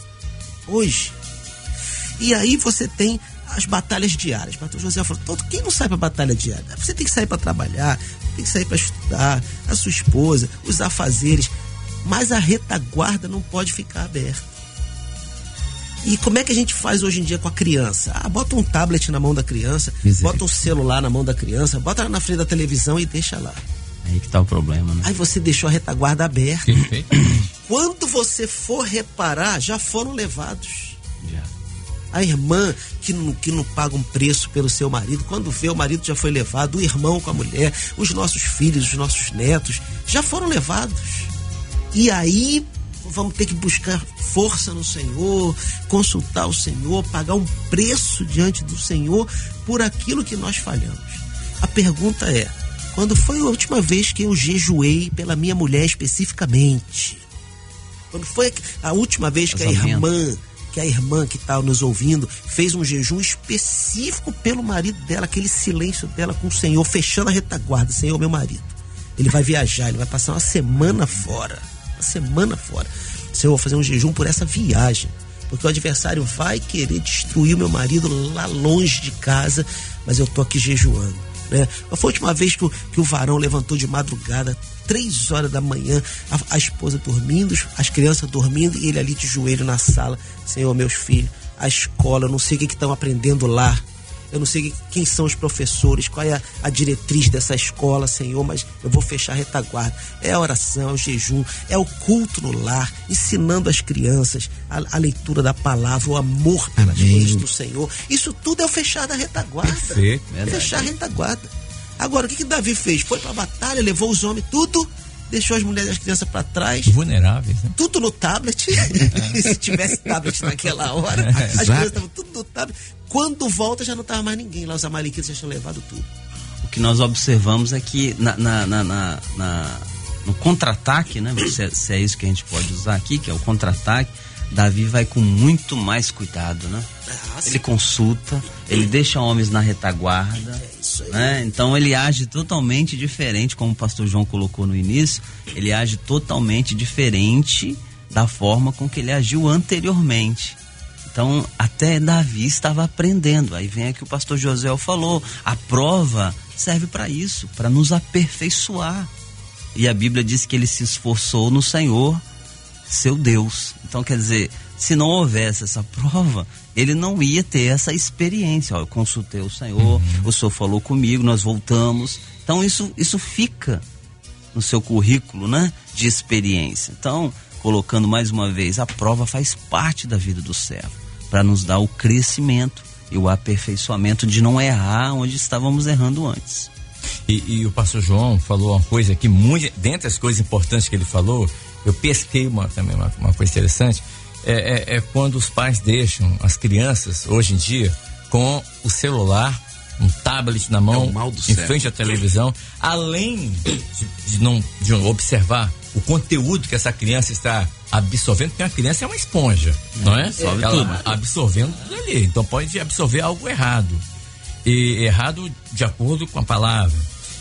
E aí você tem as batalhas diárias. O pastor José falou, quem não sai para batalha diária? Você tem que sair para trabalhar, tem que sair para estudar, a sua esposa, os afazeres, mas a retaguarda não pode ficar aberta. E como é que a gente faz hoje em dia com a criança? Bota um tablet na mão da criança, bota um celular na mão da criança, bota ela na frente da televisão e deixa lá. Aí que tá o problema, né? Aí você deixou a retaguarda aberta. Perfeitamente. Quando você for reparar, já foram levados. Já. A irmã que não paga um preço pelo seu marido, quando vê o marido já foi levado, o irmão com a mulher, os nossos filhos, os nossos netos, já foram levados. E aí vamos ter que buscar força no Senhor, consultar o Senhor, pagar um preço diante do Senhor por aquilo que nós falhamos. A pergunta é, quando foi a última vez que eu jejuei pela minha mulher especificamente? Quando foi a última vez que a irmã que está nos ouvindo fez um jejum específico pelo marido dela, aquele silêncio dela com o Senhor, fechando a retaguarda? Senhor, meu marido, ele vai viajar, ele vai passar uma semana fora. Senhor, eu vou fazer um jejum por essa viagem, porque o adversário vai querer destruir o meu marido lá longe de casa, mas eu tô aqui jejuando, né? Foi a última vez que o varão levantou de madrugada, 3 horas da manhã, a esposa dormindo, as crianças dormindo, e ele ali de joelho na sala. Senhor, meus filhos, a escola, eu não sei o que estão aprendendo lá, eu não sei quem são os professores, qual é a diretriz dessa escola, Senhor, mas eu vou fechar a retaguarda. É a oração, é o jejum, é o culto no lar, ensinando as crianças a leitura da palavra, o amor pelas coisas do Senhor. Isso tudo é o fechar da retaguarda. Perfeito. Fechar a retaguarda. Agora, o que Davi fez? Foi pra batalha, levou os homens, tudo, deixou as mulheres e as crianças para trás. Vulneráveis, né? Tudo no tablet. Se tivesse tablet naquela hora, as crianças estavam tudo no tablet. Quando volta, já não estava mais ninguém lá, os amalequitas já tinham levado tudo. O que nós observamos é que no contra-ataque, né? Se é isso que a gente pode usar aqui, que é o contra-ataque, Davi vai com muito mais cuidado, né? Ele consulta, ele deixa homens na retaguarda, né? Então ele age totalmente diferente, como o pastor João colocou no início, ele age totalmente diferente da forma com que ele agiu anteriormente. Então até Davi estava aprendendo. Aí vem aqui o pastor José falou, a prova serve para isso, para nos aperfeiçoar. E a Bíblia diz que ele se esforçou no Senhor, seu Deus. Então quer dizer, se não houvesse essa prova, ele não ia ter essa experiência. Eu consultei o Senhor, o Senhor falou comigo, nós voltamos. Então isso fica no seu currículo, né, de experiência. Então, colocando mais uma vez, a prova faz parte da vida do servo, para nos dar o crescimento e o aperfeiçoamento de não errar onde estávamos errando antes. E o pastor João falou uma coisa aqui, dentre as coisas importantes que ele falou, eu pesquei uma coisa interessante, é quando os pais deixam as crianças, hoje em dia, com o celular um tablet na mão, em frente à televisão, além de observar o conteúdo que essa criança está absorvendo, porque a criança é uma esponja, não é? Ela absorvendo tudo ali, então pode absorver algo errado, e errado de acordo com a palavra.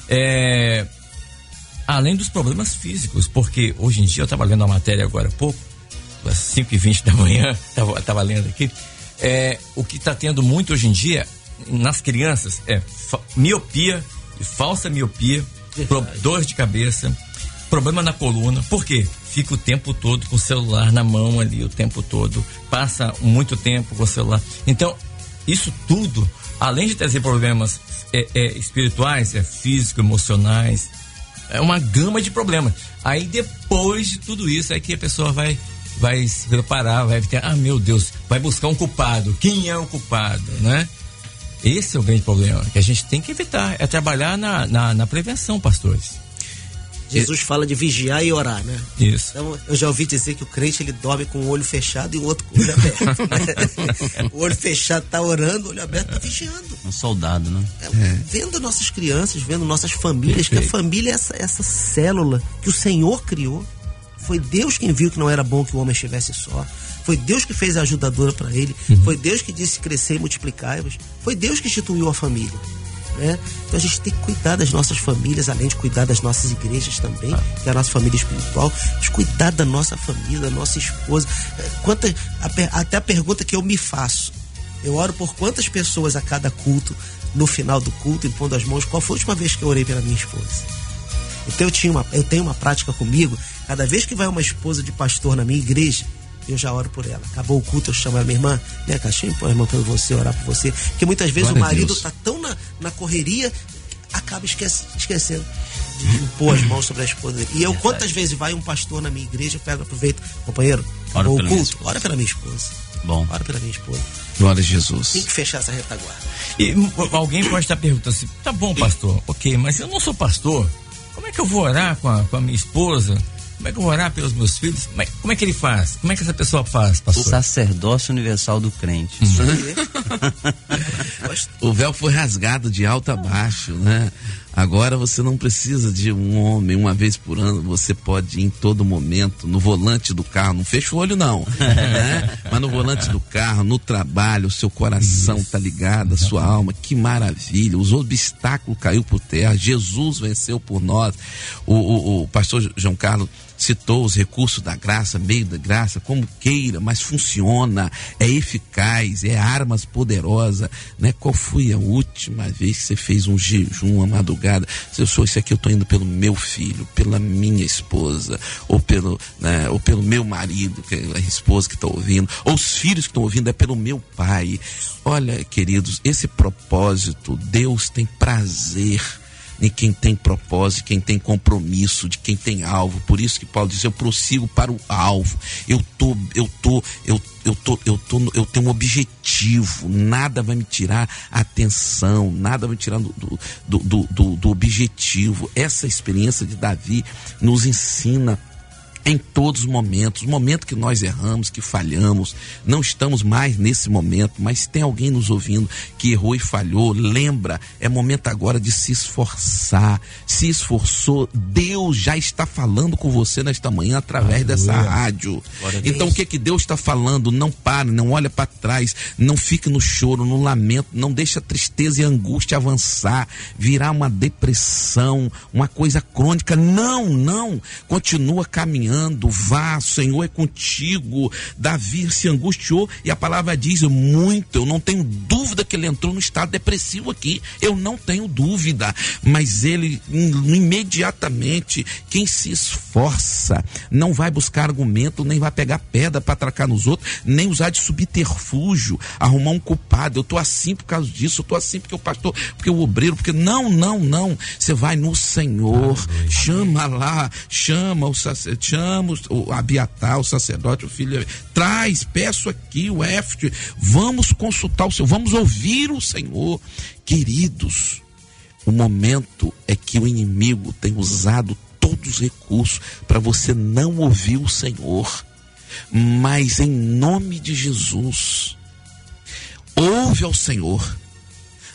Além dos problemas físicos, porque hoje em dia, eu estava lendo uma matéria agora há pouco, às 5h20 da manhã, estava lendo aqui, o que está tendo muito hoje em dia nas crianças é miopia, falsa miopia, dor de cabeça, problema na coluna. Por quê? Fica o tempo todo com o celular na mão ali, o tempo todo, passa muito tempo com o celular. Então, isso tudo, além de trazer problemas espirituais, físicos, emocionais, é uma gama de problemas. Aí depois de tudo isso, é que a pessoa vai se preparar, vai ter, meu Deus, vai buscar um culpado. Quem é o culpado, né? Esse é o grande problema que a gente tem que evitar, é trabalhar na prevenção, pastores. Jesus fala de vigiar e orar, né? Isso. Então, eu já ouvi dizer que o crente, ele dorme com o olho fechado e o outro com o olho aberto. Né? O olho fechado tá orando, o olho aberto tá vigiando. Um soldado, né? Vendo nossas crianças, vendo nossas famílias, que a família é essa célula que o Senhor criou. Foi Deus quem viu que não era bom que o homem estivesse só. Foi Deus que fez a ajudadora para ele. Foi Deus que disse crescer e multiplicai-vos. Foi Deus que instituiu a família. Né? Então a gente tem que cuidar das nossas famílias, além de cuidar das nossas igrejas também, que é a nossa família espiritual, de cuidar da nossa família, da nossa esposa. Até a pergunta que eu me faço: eu oro por quantas pessoas a cada culto, no final do culto, impondo as mãos? Qual foi a última vez que eu orei pela minha esposa? Então eu tenho uma prática comigo: cada vez que vai uma esposa de pastor na minha igreja, eu já oro por ela. Acabou o culto, eu chamo a minha irmã, né, Caixinha, pô, irmã, por você, orar por você. Porque muitas vezes o marido está tão na correria, acaba esquecendo de impor as mãos sobre a esposa dele. E eu, quantas vezes vai um pastor na minha igreja, eu pego, aproveito, companheiro, acabou o culto, ora pela minha esposa. Bom. Ora pela minha esposa. Glória a Jesus. Tem que fechar essa retaguarda. E alguém pode estar perguntando assim: tá bom, pastor, ok, mas eu não sou pastor. Como é que eu vou orar com a minha esposa? Como é que eu vou orar pelos meus filhos? Como é que ele faz? Como é que essa pessoa faz, pastor? O sacerdócio universal do crente. O véu foi rasgado de alto a baixo, né? Agora você não precisa de um homem uma vez por ano, você pode ir em todo momento, no volante do carro, não fecha o olho não, né? Mas no volante do carro, no trabalho, o seu coração tá ligado, a sua alma, que maravilha, os obstáculos caiu por terra, Jesus venceu por nós. O pastor João Carlos citou os recursos da graça, meio da graça, como queira, mas funciona, é eficaz, é armas poderosas, né? Qual foi a última vez que você fez um jejum, uma madrugada? Se eu sou isso aqui, eu estou indo pelo meu filho, pela minha esposa, ou pelo meu marido, que é a esposa que está ouvindo, ou os filhos que estão ouvindo, é pelo meu pai. Olha, queridos, esse propósito, Deus tem prazer em quem tem propósito, quem tem compromisso, de quem tem alvo. Por isso que Paulo diz: eu prossigo para o alvo. Eu tenho um objetivo. Nada vai me tirar a atenção, nada vai me tirar do objetivo. Essa experiência de Davi nos ensina em todos os momentos, o momento que nós erramos, que falhamos, não estamos mais nesse momento, mas tem alguém nos ouvindo que errou e falhou, lembra, é momento agora de se esforçar. Se esforçou, Deus já está falando com você nesta manhã através dessa rádio. Então o que Deus está falando? Não pare, não olha para trás, não fique no choro, no lamento, não deixe a tristeza e a angústia avançar, virar uma depressão, uma coisa crônica. Não, continua caminhando. Vá, o Senhor é contigo. Davi se angustiou e a palavra diz muito. Eu não tenho dúvida que ele entrou no estado depressivo aqui, eu não tenho dúvida, mas ele imediatamente, quem se esforça não vai buscar argumento, nem vai pegar pedra para atracar nos outros, nem usar de subterfúgio, arrumar um culpado. Eu tô assim por causa disso, eu tô assim porque o pastor, porque o obreiro, porque não, você vai no Senhor, chama lá, chama o sacerdote, chama o Abiatar, o sacerdote, o filho, peço aqui o Éfte, vamos consultar o Senhor, vamos ouvir o Senhor. Queridos, o momento é que o inimigo tem usado todos os recursos para você não ouvir o Senhor, mas em nome de Jesus, ouve ao Senhor,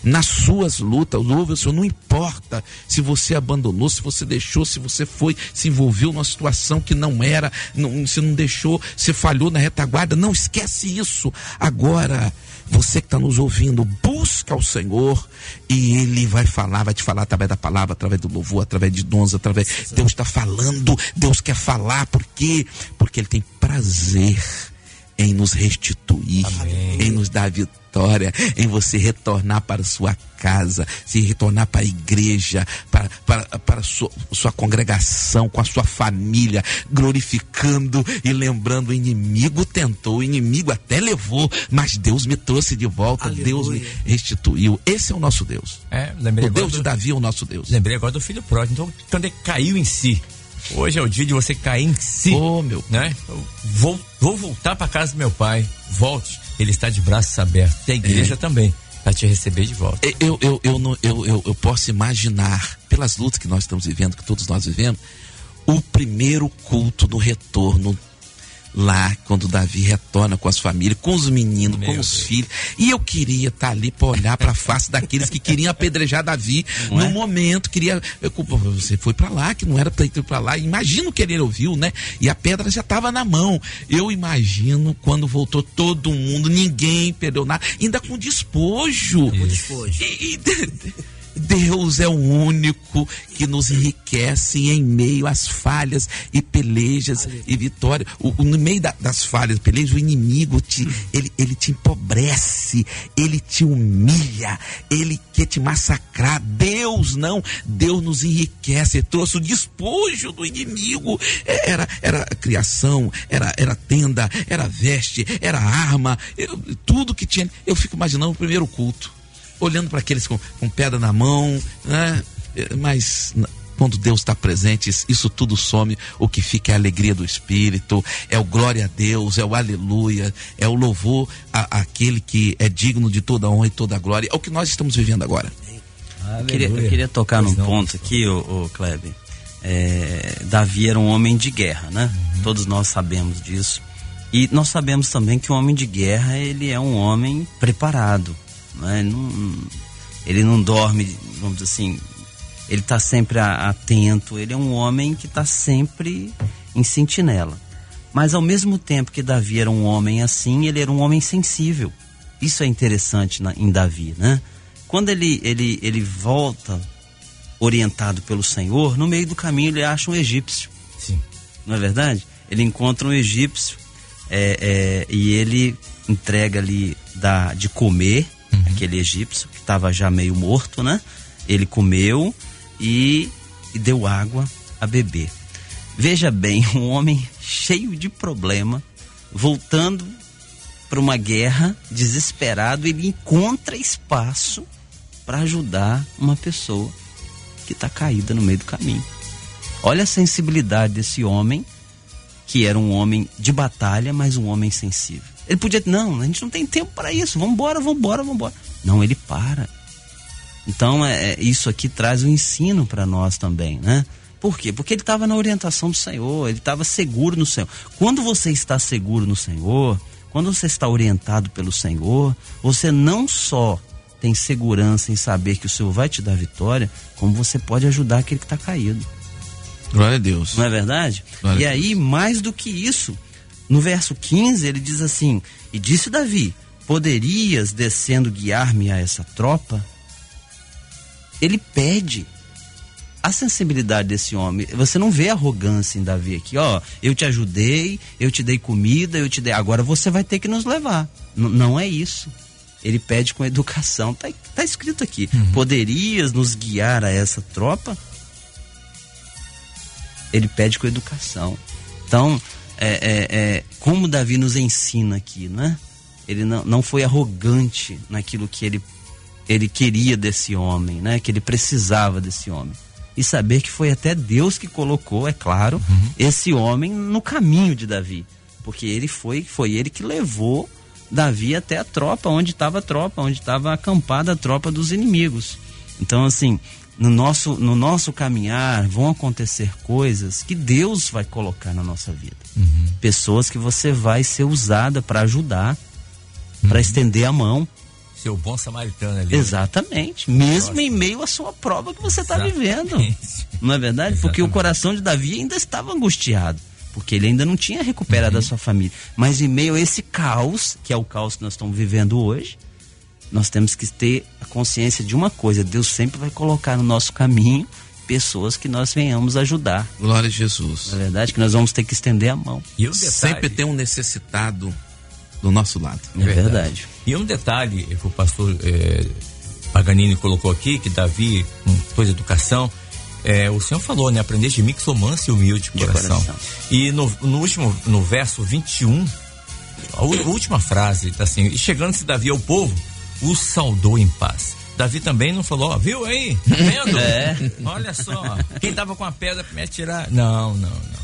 nas suas lutas. Louve o Senhor, não importa se você abandonou, se você deixou, se você se envolveu numa situação que não era, se não deixou, se falhou na retaguarda, não esquece isso. Agora, você que está nos ouvindo, busca o Senhor e Ele vai te falar através da palavra, através do louvor, através de dons, Deus está falando, Deus quer falar, por quê? Porque Ele tem prazer em nos restituir, amém, em nos dar vitória, em você retornar para a sua casa, se retornar para a igreja, para a sua congregação, com a sua família, glorificando e lembrando: o inimigo tentou, o inimigo até levou, mas Deus me trouxe de volta, aleluia, Deus me restituiu. Esse é o nosso Deus. O Deus de Davi é o nosso Deus. Lembrei agora do filho pródigo. Então, quando ele caiu em si, hoje é o dia de você cair em si. Meu né? Vou voltar para casa do meu pai. Volte. Ele está de braços abertos. E a igreja também, para te receber de volta. Eu posso imaginar, pelas lutas que nós estamos vivendo, que todos nós vivemos, o primeiro culto do retorno lá, quando Davi retorna com as famílias, com os meninos, com os filhos. E eu queria estar ali para olhar para a face daqueles que queriam apedrejar Davi no momento. Você foi para lá, que não era para ir para lá. Imagina o que ele ouviu, né? E a pedra já estava na mão. Eu imagino quando voltou todo mundo, ninguém perdeu nada, ainda com despojo. Deus é o único que nos enriquece em meio às falhas e pelejas e vitória. No meio das falhas e pelejas, o inimigo ele te empobrece, ele te humilha, ele quer te massacrar. Deus não, Deus nos enriquece. Ele trouxe o despojo do inimigo. Era criação, era tenda, era veste, era arma, tudo que tinha. Eu fico imaginando o primeiro culto, olhando para aqueles com pedra na mão, né? Mas quando Deus está presente, isso tudo some. O que fica é a alegria do Espírito, é o glória a Deus, é o aleluia, é o louvor àquele que é digno de toda honra e toda glória. É o que nós estamos vivendo agora. Eu queria tocar num ponto aqui, o Kleber. Davi era um homem de guerra, né? Todos nós sabemos disso. E nós sabemos também que o homem de guerra, ele é um homem preparado. Ele não dorme, vamos dizer assim, ele está sempre atento. Ele é um homem que está sempre em sentinela. Mas ao mesmo tempo que Davi era um homem assim, ele era um homem sensível. Isso é interessante em Davi, né? Quando ele volta orientado pelo Senhor, no meio do caminho ele acha um egípcio. Sim. Não é verdade? Ele encontra um egípcio e ele entrega ali de comer aquele egípcio que estava já meio morto, né? Ele comeu e deu água a beber. Veja bem, um homem cheio de problema, voltando para uma guerra, desesperado, ele encontra espaço para ajudar uma pessoa que está caída no meio do caminho. Olha a sensibilidade desse homem, que era um homem de batalha, mas um homem sensível. Ele podia, não, a gente não tem tempo para isso, vambora. Não, ele para. Então, isso aqui traz um ensino para nós também, né? Por quê? Porque ele estava na orientação do Senhor, ele estava seguro no Senhor. Quando você está seguro no Senhor, quando você está orientado pelo Senhor, você não só tem segurança em saber que o Senhor vai te dar vitória, como você pode ajudar aquele que está caído. Glória a Deus. Não é verdade? E aí, mais do que isso, no verso 15, ele diz assim: e disse Davi, poderias descendo guiar-me a essa tropa? Ele pede a sensibilidade desse homem. Você não vê arrogância em Davi aqui, eu te ajudei, eu te dei comida, agora você vai ter que nos levar. Não é isso. Ele pede com educação, tá escrito aqui, poderias nos guiar a essa tropa? Ele pede com educação. Então, como Davi nos ensina aqui, né? Ele não foi arrogante naquilo que ele queria desse homem, né? Que ele precisava desse homem. E saber que foi até Deus que colocou, é claro, esse homem no caminho de Davi. Porque ele foi ele que levou Davi até a tropa, onde estava acampada a tropa dos inimigos. Então, assim, no nosso caminhar vão acontecer coisas que Deus vai colocar na nossa vida. Pessoas que você vai ser usada para ajudar, para estender a mão. Ser o bom samaritano ali. Exatamente. Mesmo em meio à sua prova que você está vivendo. Não é verdade? Porque o coração de Davi ainda estava angustiado. Porque ele ainda não tinha recuperado a sua família. Mas em meio a esse caos, que é o caos que nós estamos vivendo hoje, nós temos que ter a consciência de uma coisa: Deus sempre vai colocar no nosso caminho pessoas que nós venhamos ajudar. Glória a Jesus. Na verdade, que nós vamos ter que estender a mão. E um detalhe, sempre tem um necessitado do nosso lado. É verdade. E um detalhe que o pastor Paganini colocou aqui, que Davi, com toda educação, o Senhor falou, né? Aprender de mim que sou manso e humilde de coração. E no verso 21, a última frase está assim: e chegando-se Davi ao povo, o saudou em paz. Davi também não falou, viu aí? Tá vendo? Olha só, quem tava com a pedra para me atirar? Não.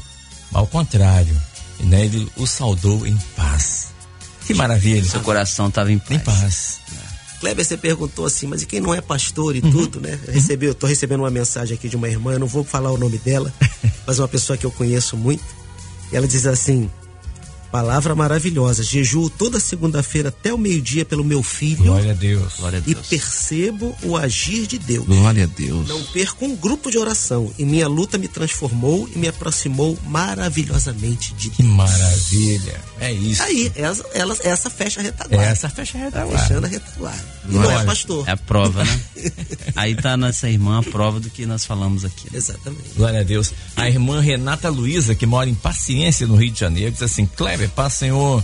Ao contrário, né? Ele o saudou em paz. Que maravilha. Seu coração estava em paz. Em paz. Kleber, você perguntou assim, mas e quem não é pastor e tudo, né? Eu tô recebendo uma mensagem aqui de uma irmã, eu não vou falar o nome dela, mas uma pessoa que eu conheço muito. E ela diz assim: palavra maravilhosa, jejuo toda segunda-feira até o meio-dia pelo meu filho. Glória a Deus. E percebo o agir de Deus. Glória a Deus. Não perco um grupo de oração, e minha luta me transformou e me aproximou maravilhosamente de Deus. Que maravilha. É isso. Aí, essa fecha a retaguarda. Essa fecha a retaguarda. Fechando a retaguarda. E não é pastor. É a prova, né? Aí tá nessa irmã a prova do que nós falamos aqui. Exatamente. Glória a Deus. A irmã Renata Luiza, que mora em Paciência, no Rio de Janeiro, diz assim: Kleber, Paz, Senhor,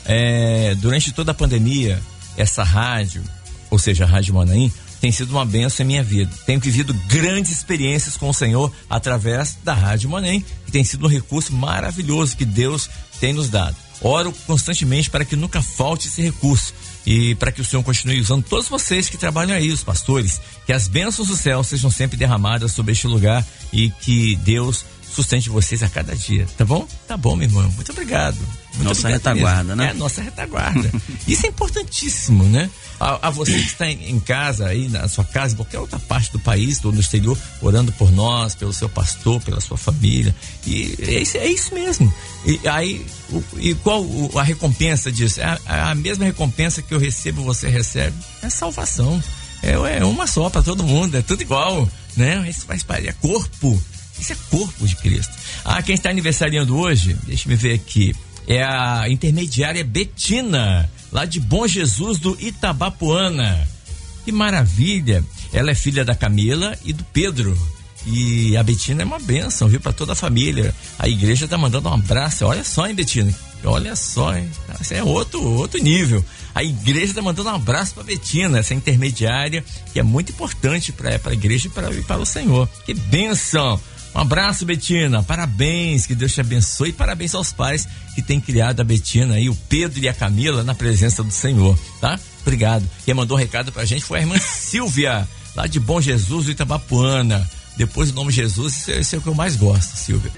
durante toda a pandemia, essa rádio, ou seja, a Rádio Manaim, tem sido uma bênção em minha vida. Tenho vivido grandes experiências com o Senhor através da Rádio Manaim, que tem sido um recurso maravilhoso que Deus tem nos dado. Oro constantemente para que nunca falte esse recurso e para que o Senhor continue usando todos vocês que trabalham aí, os pastores, que as bênçãos do céu sejam sempre derramadas sobre este lugar e que Deus sustente vocês a cada dia, tá bom? Tá bom, meu irmão, muito obrigado. Nossa retaguarda, né? Nossa retaguarda. Isso é importantíssimo, né? A você que está em casa, aí na sua casa, em qualquer outra parte do país, ou no exterior, orando por nós, pelo seu pastor, pela sua família. E é isso mesmo. E aí, qual a recompensa disso? A mesma recompensa que eu recebo, você recebe. É salvação. É uma só para todo mundo, é tudo igual, né? Isso faz parte, é corpo. Isso é corpo de Cristo. Quem está aniversariando hoje, deixa eu ver aqui, é a intermediária Betina, lá de Bom Jesus do Itabapoana. Que maravilha! Ela é filha da Camila e do Pedro. E a Betina é uma bênção, viu? Para toda a família. A igreja tá mandando um abraço. Olha só, hein, Betina? Olha só, hein? Isso é outro nível. A igreja tá mandando um abraço para Betina, essa intermediária, que é muito importante para a igreja e para o Senhor. Que bênção! Um abraço, Betina, parabéns, que Deus te abençoe, e parabéns aos pais que têm criado a Betina e o Pedro e a Camila na presença do Senhor, tá? Obrigado. Quem mandou um recado pra gente foi a irmã Silvia, lá de Bom Jesus do Itabapoana. Depois do nome Jesus, esse é o que eu mais gosto, Silvia.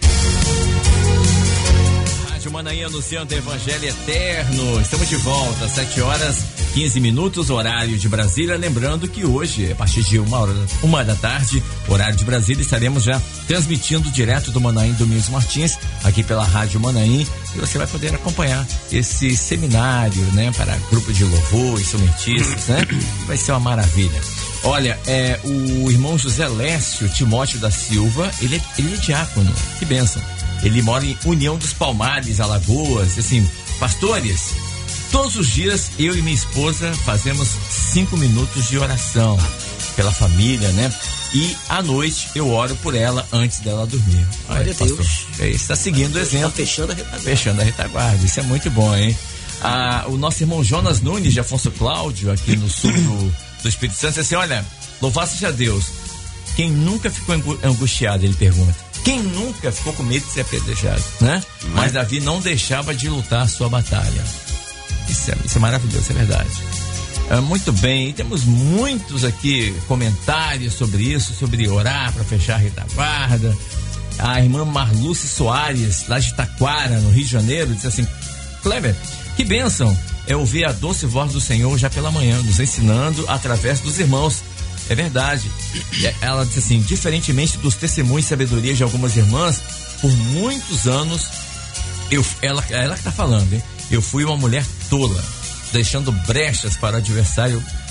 Rádio Manaim anunciando o Evangelho Eterno. Estamos de volta, 7h15, horário de Brasília. Lembrando que hoje, a partir de 1h da tarde, horário de Brasília, estaremos já transmitindo direto do Manaim Domingos Martins, aqui pela Rádio Manaim, e você vai poder acompanhar esse seminário, né, para grupo de louvor, instrumentistas, né? Vai ser uma maravilha. Olha, o irmão José Lécio Timóteo da Silva, ele é diácono, que bênção. Ele mora em União dos Palmares, Alagoas. Assim, pastores, todos os dias eu e minha esposa fazemos 5 minutos de oração pela família, né? E à noite eu oro por ela antes dela dormir. Glória a Deus. Está seguindo o exemplo. Fechando a retaguarda. Fechando a retaguarda. Isso é muito bom, hein? O nosso irmão Jonas Nunes de Afonso Cláudio, aqui no sul do Espírito Santo, disse assim: olha, louvado seja Deus. Quem nunca ficou angustiado, ele pergunta. Quem nunca ficou com medo de ser apedrejado, né? Mas Davi não deixava de lutar a sua batalha. Isso é maravilhoso, é verdade. Muito bem, e temos muitos aqui comentários sobre isso, sobre orar para fechar a retaguarda. A irmã Marluce Soares, lá de Taquara, no Rio de Janeiro, diz assim: Kleber, que bênção é ouvir a doce voz do Senhor já pela manhã, nos ensinando através dos irmãos. É verdade. Ela diz assim: diferentemente dos testemunhos e sabedoria de algumas irmãs, por muitos anos, ela que tá falando, hein? Eu fui uma mulher tola, deixando brechas para o adversário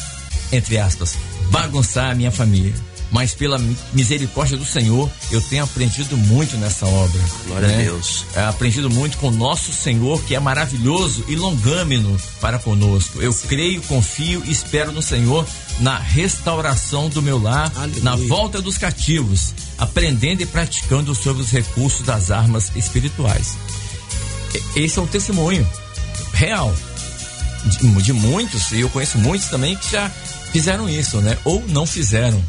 entre aspas, bagunçar a minha família. Mas pela misericórdia do Senhor, eu tenho aprendido muito nessa obra. Glória a Deus. Aprendido muito com o nosso Senhor, que é maravilhoso e longâmino para conosco. Eu creio, confio e espero no Senhor na restauração do meu lar, aleluia, na volta dos cativos, aprendendo e praticando sobre os recursos das armas espirituais. Esse é o testemunho real de muitos, e eu conheço muitos também que já fizeram isso, né? Ou não fizeram.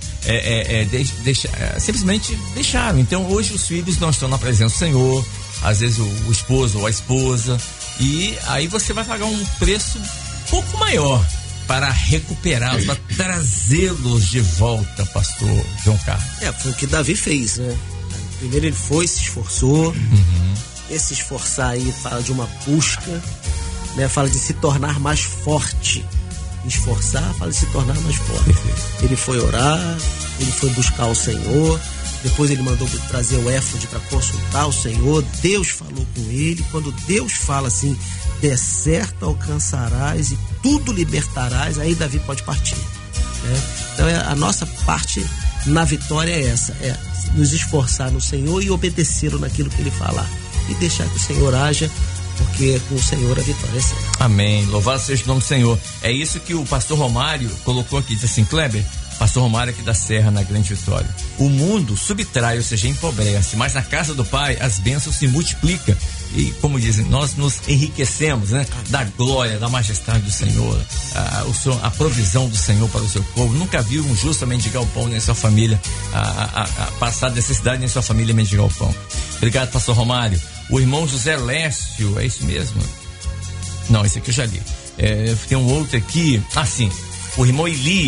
Simplesmente deixaram. Então hoje os filhos não estão na presença do Senhor, às vezes o esposo ou a esposa, e aí você vai pagar um preço um pouco maior para recuperá-los, para trazê-los de volta, pastor João Carlos. Foi o que Davi fez, né? Primeiro ele foi, se esforçou. Esse esforçar aí fala de uma busca, né? Fala de se tornar mais forte. Esforçar, fala de se tornar mais forte. Ele foi orar, ele foi buscar o Senhor, depois ele mandou trazer o éfode para consultar o Senhor. Deus falou com ele. Quando Deus fala assim, de certo alcançarás e tudo libertarás, aí Davi pode partir, né? Então a nossa parte na vitória é essa, é nos esforçar no Senhor e obedecê-lo naquilo que ele falar e deixar que o Senhor haja, porque com o Senhor a vitória é certa. Amém, louvado seja o nome do Senhor. É isso que o pastor Romário colocou aqui, diz assim, Kleber, pastor Romário aqui da Serra, na Grande Vitória: o mundo subtrai, ou seja, empobrece, mas na casa do Pai as bênçãos se multiplicam e, como dizem, nós nos enriquecemos, né? Da glória, da majestade do Senhor, a provisão do Senhor para o seu povo. Nunca viu um justo mendigar o pão nem sua família, passar necessidade nem sua família mendigar o pão. Obrigado, pastor Romário. O irmão José Lécio, é isso mesmo? Não, esse aqui eu já li. Tem um outro aqui, sim, o irmão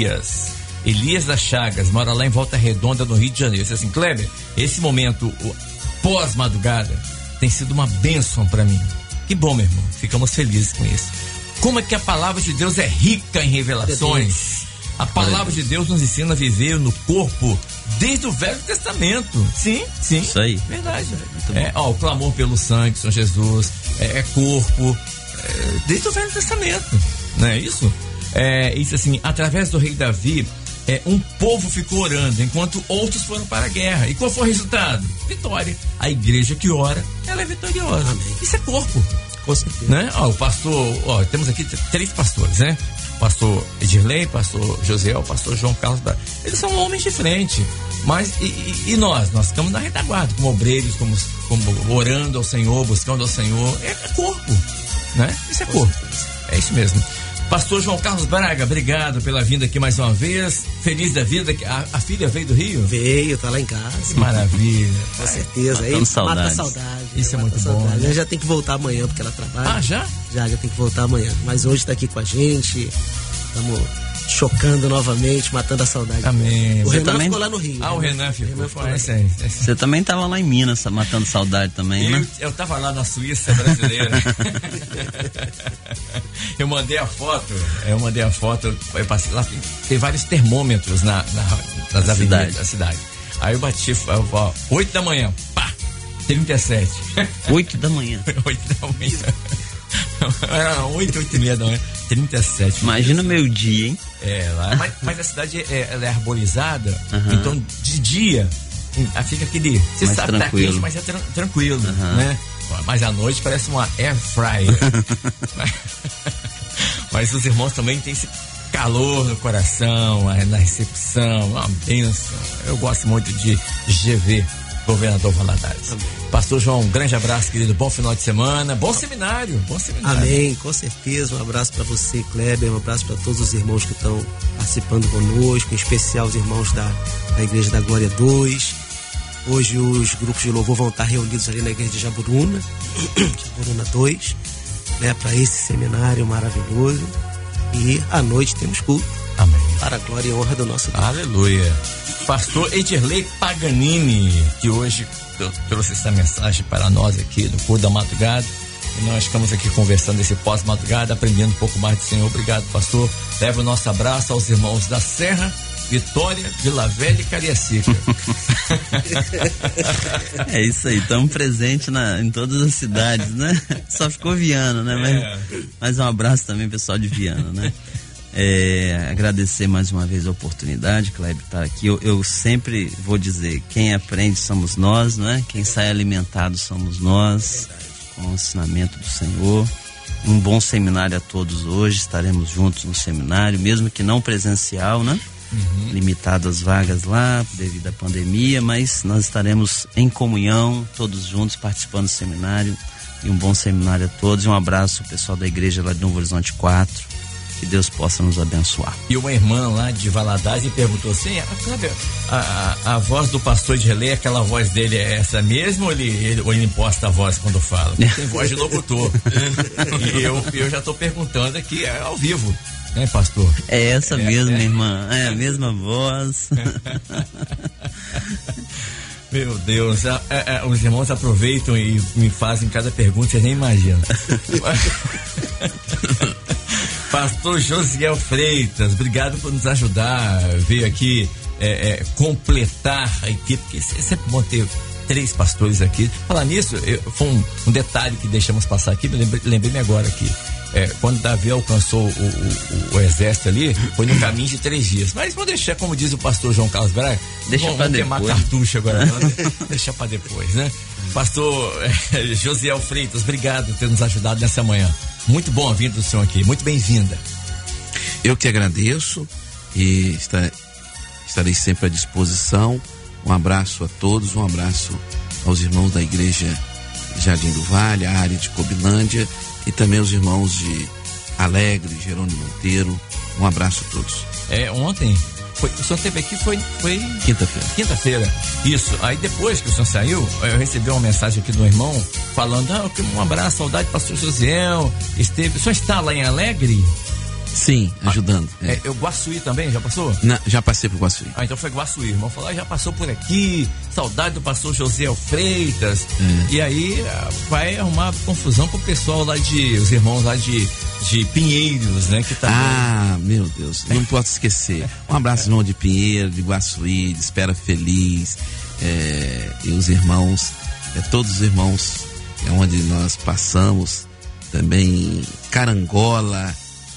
Elias das Chagas, mora lá em Volta Redonda, no Rio de Janeiro. Diz assim, Kleber, esse momento pós-madrugada tem sido uma bênção para mim. Que bom, meu irmão, ficamos felizes com isso. Como é que a palavra de Deus é rica em revelações. A palavra de Deus nos ensina a viver no corpo desde o Velho Testamento. Sim. Isso aí. Verdade. O clamor pelo sangue de São Jesus, corpo, desde o Velho Testamento, não é isso? Isso assim, através do rei Davi, um povo ficou orando, enquanto outros foram para a guerra. E qual foi o resultado? Vitória. A igreja que ora, ela é vitoriosa. Amém. Isso é corpo. Com certeza. Né? O pastor, temos aqui 3 pastores, né? Pastor Edirley, pastor José, o pastor João Carlos. Eles são homens de frente. Mas, e nós ficamos na retaguarda, como obreiros, como orando ao Senhor, buscando ao Senhor. É corpo, né? Isso é corpo. É isso mesmo. Pastor João Carlos Braga, obrigado pela vinda aqui mais uma vez. Feliz da vida. A filha veio do Rio? Veio, tá lá em casa. Maravilha. Com certeza. Aí mata a saudade. Isso é muito bom. Né? Ela já tem que voltar amanhã, porque ela trabalha. Já? Já tem que voltar amanhã. Mas hoje tá aqui com a gente. Estamos chocando novamente, matando a saudade. Amém. O Renan ficou lá no Rio. O Renan ficou. Você também estava lá em Minas, matando saudade também, né? Eu estava lá na Suíça brasileira. Eu mandei a foto, eu passei lá, tem vários termômetros nas avenidas da cidade. Aí eu bati, 8 da manhã, 37. 8 da manhã. 8 da manhã. Era 8h30 da manhã, 37. Imagina meio-dia, hein? Mas a cidade ela é arborizada, então de dia fica aquele. Você mais sabe, tranquilo. tá quente, mas é tranquilo, né? Mas à noite parece uma air fryer. Mas os irmãos também têm esse calor no coração, na recepção, uma bênção. Eu gosto muito de GV, Governador Valadares. Pastor João, um grande abraço, querido. Bom final de semana, bom seminário. Amém, com certeza. Um abraço para você, Kleber. Um abraço para todos os irmãos que estão participando conosco, em especial os irmãos da Igreja da Glória 2. Hoje os grupos de louvor vão estar reunidos ali na Igreja de Jaburuna 2, né, para esse seminário maravilhoso. E à noite temos culto. Amém. Para a glória e honra do nosso Deus. Aleluia. Pastor Edirley Paganini, que hoje trouxe essa mensagem para nós aqui do Culto da Madrugada. E nós estamos aqui conversando esse pós-madrugada, aprendendo um pouco mais do Senhor. Obrigado, pastor. Leva o nosso abraço aos irmãos da Serra, Vitória, Vila Velha e Cariacica. É isso aí, estamos presentes em todas as cidades, né? Só ficou Viana, né? Mas um abraço também, pessoal de Viana, né? Agradecer mais uma vez a oportunidade, Kleber, estar aqui. Eu sempre vou dizer, quem aprende somos nós, não é? Quem sai alimentado somos nós, com o ensinamento do Senhor. Um bom seminário a todos hoje, estaremos juntos no seminário, mesmo que não presencial, né? Limitadas vagas lá devido à pandemia, mas nós estaremos em comunhão, todos juntos participando do seminário. E um bom seminário a todos, e um abraço ao pessoal da igreja lá de Novo Horizonte 4, que Deus possa nos abençoar. E uma irmã lá de Valadares perguntou assim, a voz do pastor Edgelei, aquela voz dele é essa mesmo, ou ele imposta a voz quando fala? Porque tem voz de locutor. E eu já estou perguntando aqui ao vivo, né, pastor? É essa mesmo, irmã, é a mesma voz. Meu Deus, os irmãos aproveitam e me fazem cada pergunta, você nem imagina. Pastor Josiel Freitas, obrigado por nos ajudar, veio aqui completar a equipe, porque é sempre bom ter 3 pastores aqui. Falar nisso, foi um detalhe que deixamos passar aqui, lembrei-me agora aqui. Quando Davi alcançou o exército ali, foi no caminho de 3 dias. Mas vou deixar, como diz o pastor João Carlos Braga, vamos queimar cartucho agora, deixa para depois, né? Pastor Josiel Freitas, obrigado por ter nos ajudado nessa manhã. Muito bom a vinda do senhor aqui, muito bem-vinda. Eu que agradeço e estarei sempre à disposição. Um abraço a todos, um abraço aos irmãos da igreja Jardim do Vale, a área de Cobilândia, e também os irmãos de Alegre, Jerônimo Monteiro. Um abraço a todos. Ontem, o senhor esteve aqui, foi quinta-feira. Isso, aí depois que o senhor saiu, eu recebi uma mensagem aqui do irmão, falando, um abraço, saudade do pastor Josiel, o senhor está lá em Alegre? Sim, ajudando. O Guaçuí também, já passou? Não, já passei por Guaçuí. Então foi Guaçuí, o irmão falou, já passou por aqui, saudade do pastor Josiel Freitas. E aí vai arrumar confusão com o pessoal lá os irmãos lá de Pinheiros, né? Que tá meu Deus, não posso esquecer. Um abraço, irmão de Pinheiro, de Guaçuí, de Espera Feliz, e os irmãos, todos os irmãos onde nós passamos, também Carangola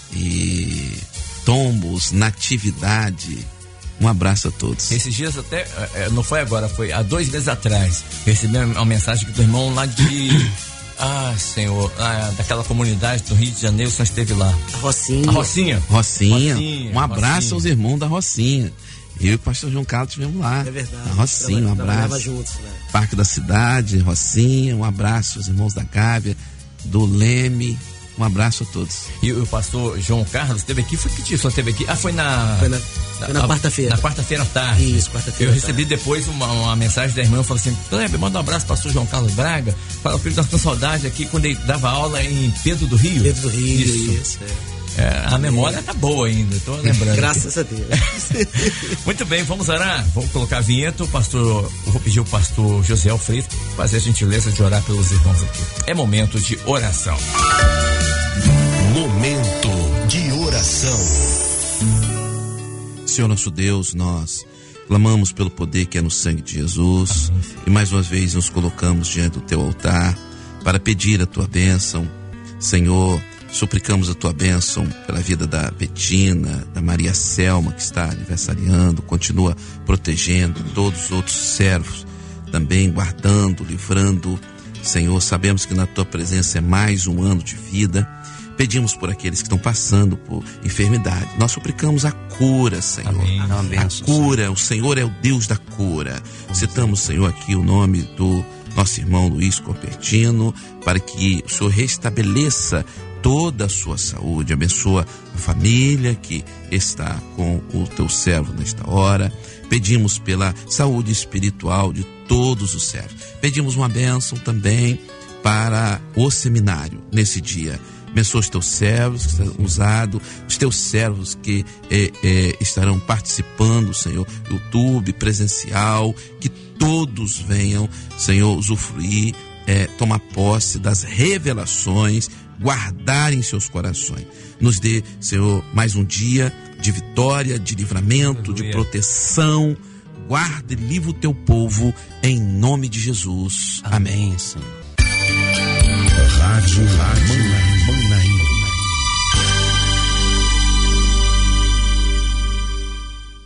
e Tombos, Natividade. Um abraço a todos. Esses dias até, não foi agora, foi há 2 meses atrás, recebi uma mensagem do irmão lá de Senhor, daquela comunidade do Rio de Janeiro, o senhor esteve lá. A Rocinha. Um abraço aos irmãos da Rocinha. Eu e o pastor João Carlos estivemos lá. É verdade. A Rocinha, um abraço. Juntos, né? Parque da Cidade, Rocinha, um abraço aos irmãos da Gávea, do Leme. Um abraço a todos. E o pastor João Carlos esteve aqui, foi que dia o senhor esteve aqui? Foi na quarta-feira. Na quarta-feira à tarde. Isso, quarta-feira. Eu recebi depois uma mensagem da irmã, eu falei assim, Kleber, manda um abraço pro pastor João Carlos Braga, fala, filho, nós com saudade aqui, quando ele dava aula em Pedro do Rio. Isso. A memória tá boa ainda, tô lembrando. Graças a Deus. Muito bem, vamos orar? Vamos colocar a vinheta, vou pedir o pastor Josiel Freitas fazer a gentileza de orar pelos irmãos aqui. É momento de oração. Momento de oração. Senhor nosso Deus, nós clamamos pelo poder que é no sangue de Jesus. Amém. E mais uma vez nos colocamos diante do teu altar para pedir a tua bênção. Senhor, suplicamos a tua bênção pela vida da Betina, da Maria Selma, que está aniversariando, continua protegendo todos os outros servos, também guardando, livrando. Senhor, sabemos que na tua presença é mais um ano de vida. Pedimos por aqueles que estão passando por enfermidade. Nós suplicamos a cura, Senhor. Amém. A cura, o Senhor é o Deus da cura. Citamos, Senhor, aqui o nome do nosso irmão Luiz Copertino, para que o Senhor restabeleça toda a sua saúde. Abençoa a família que está com o teu servo nesta hora. Pedimos pela saúde espiritual de todos os servos. Pedimos uma bênção também para o seminário nesse dia. Abençoa os teus servos que estão usados, os teus servos que estarão participando, Senhor, YouTube, presencial, que todos venham, Senhor, usufruir, tomar posse das revelações, guardar em seus corações. Nos dê, Senhor, mais um dia de vitória, de livramento, aleluia, de proteção. Guarda e livra o teu povo em nome de Jesus. Amém, Senhor. Rádio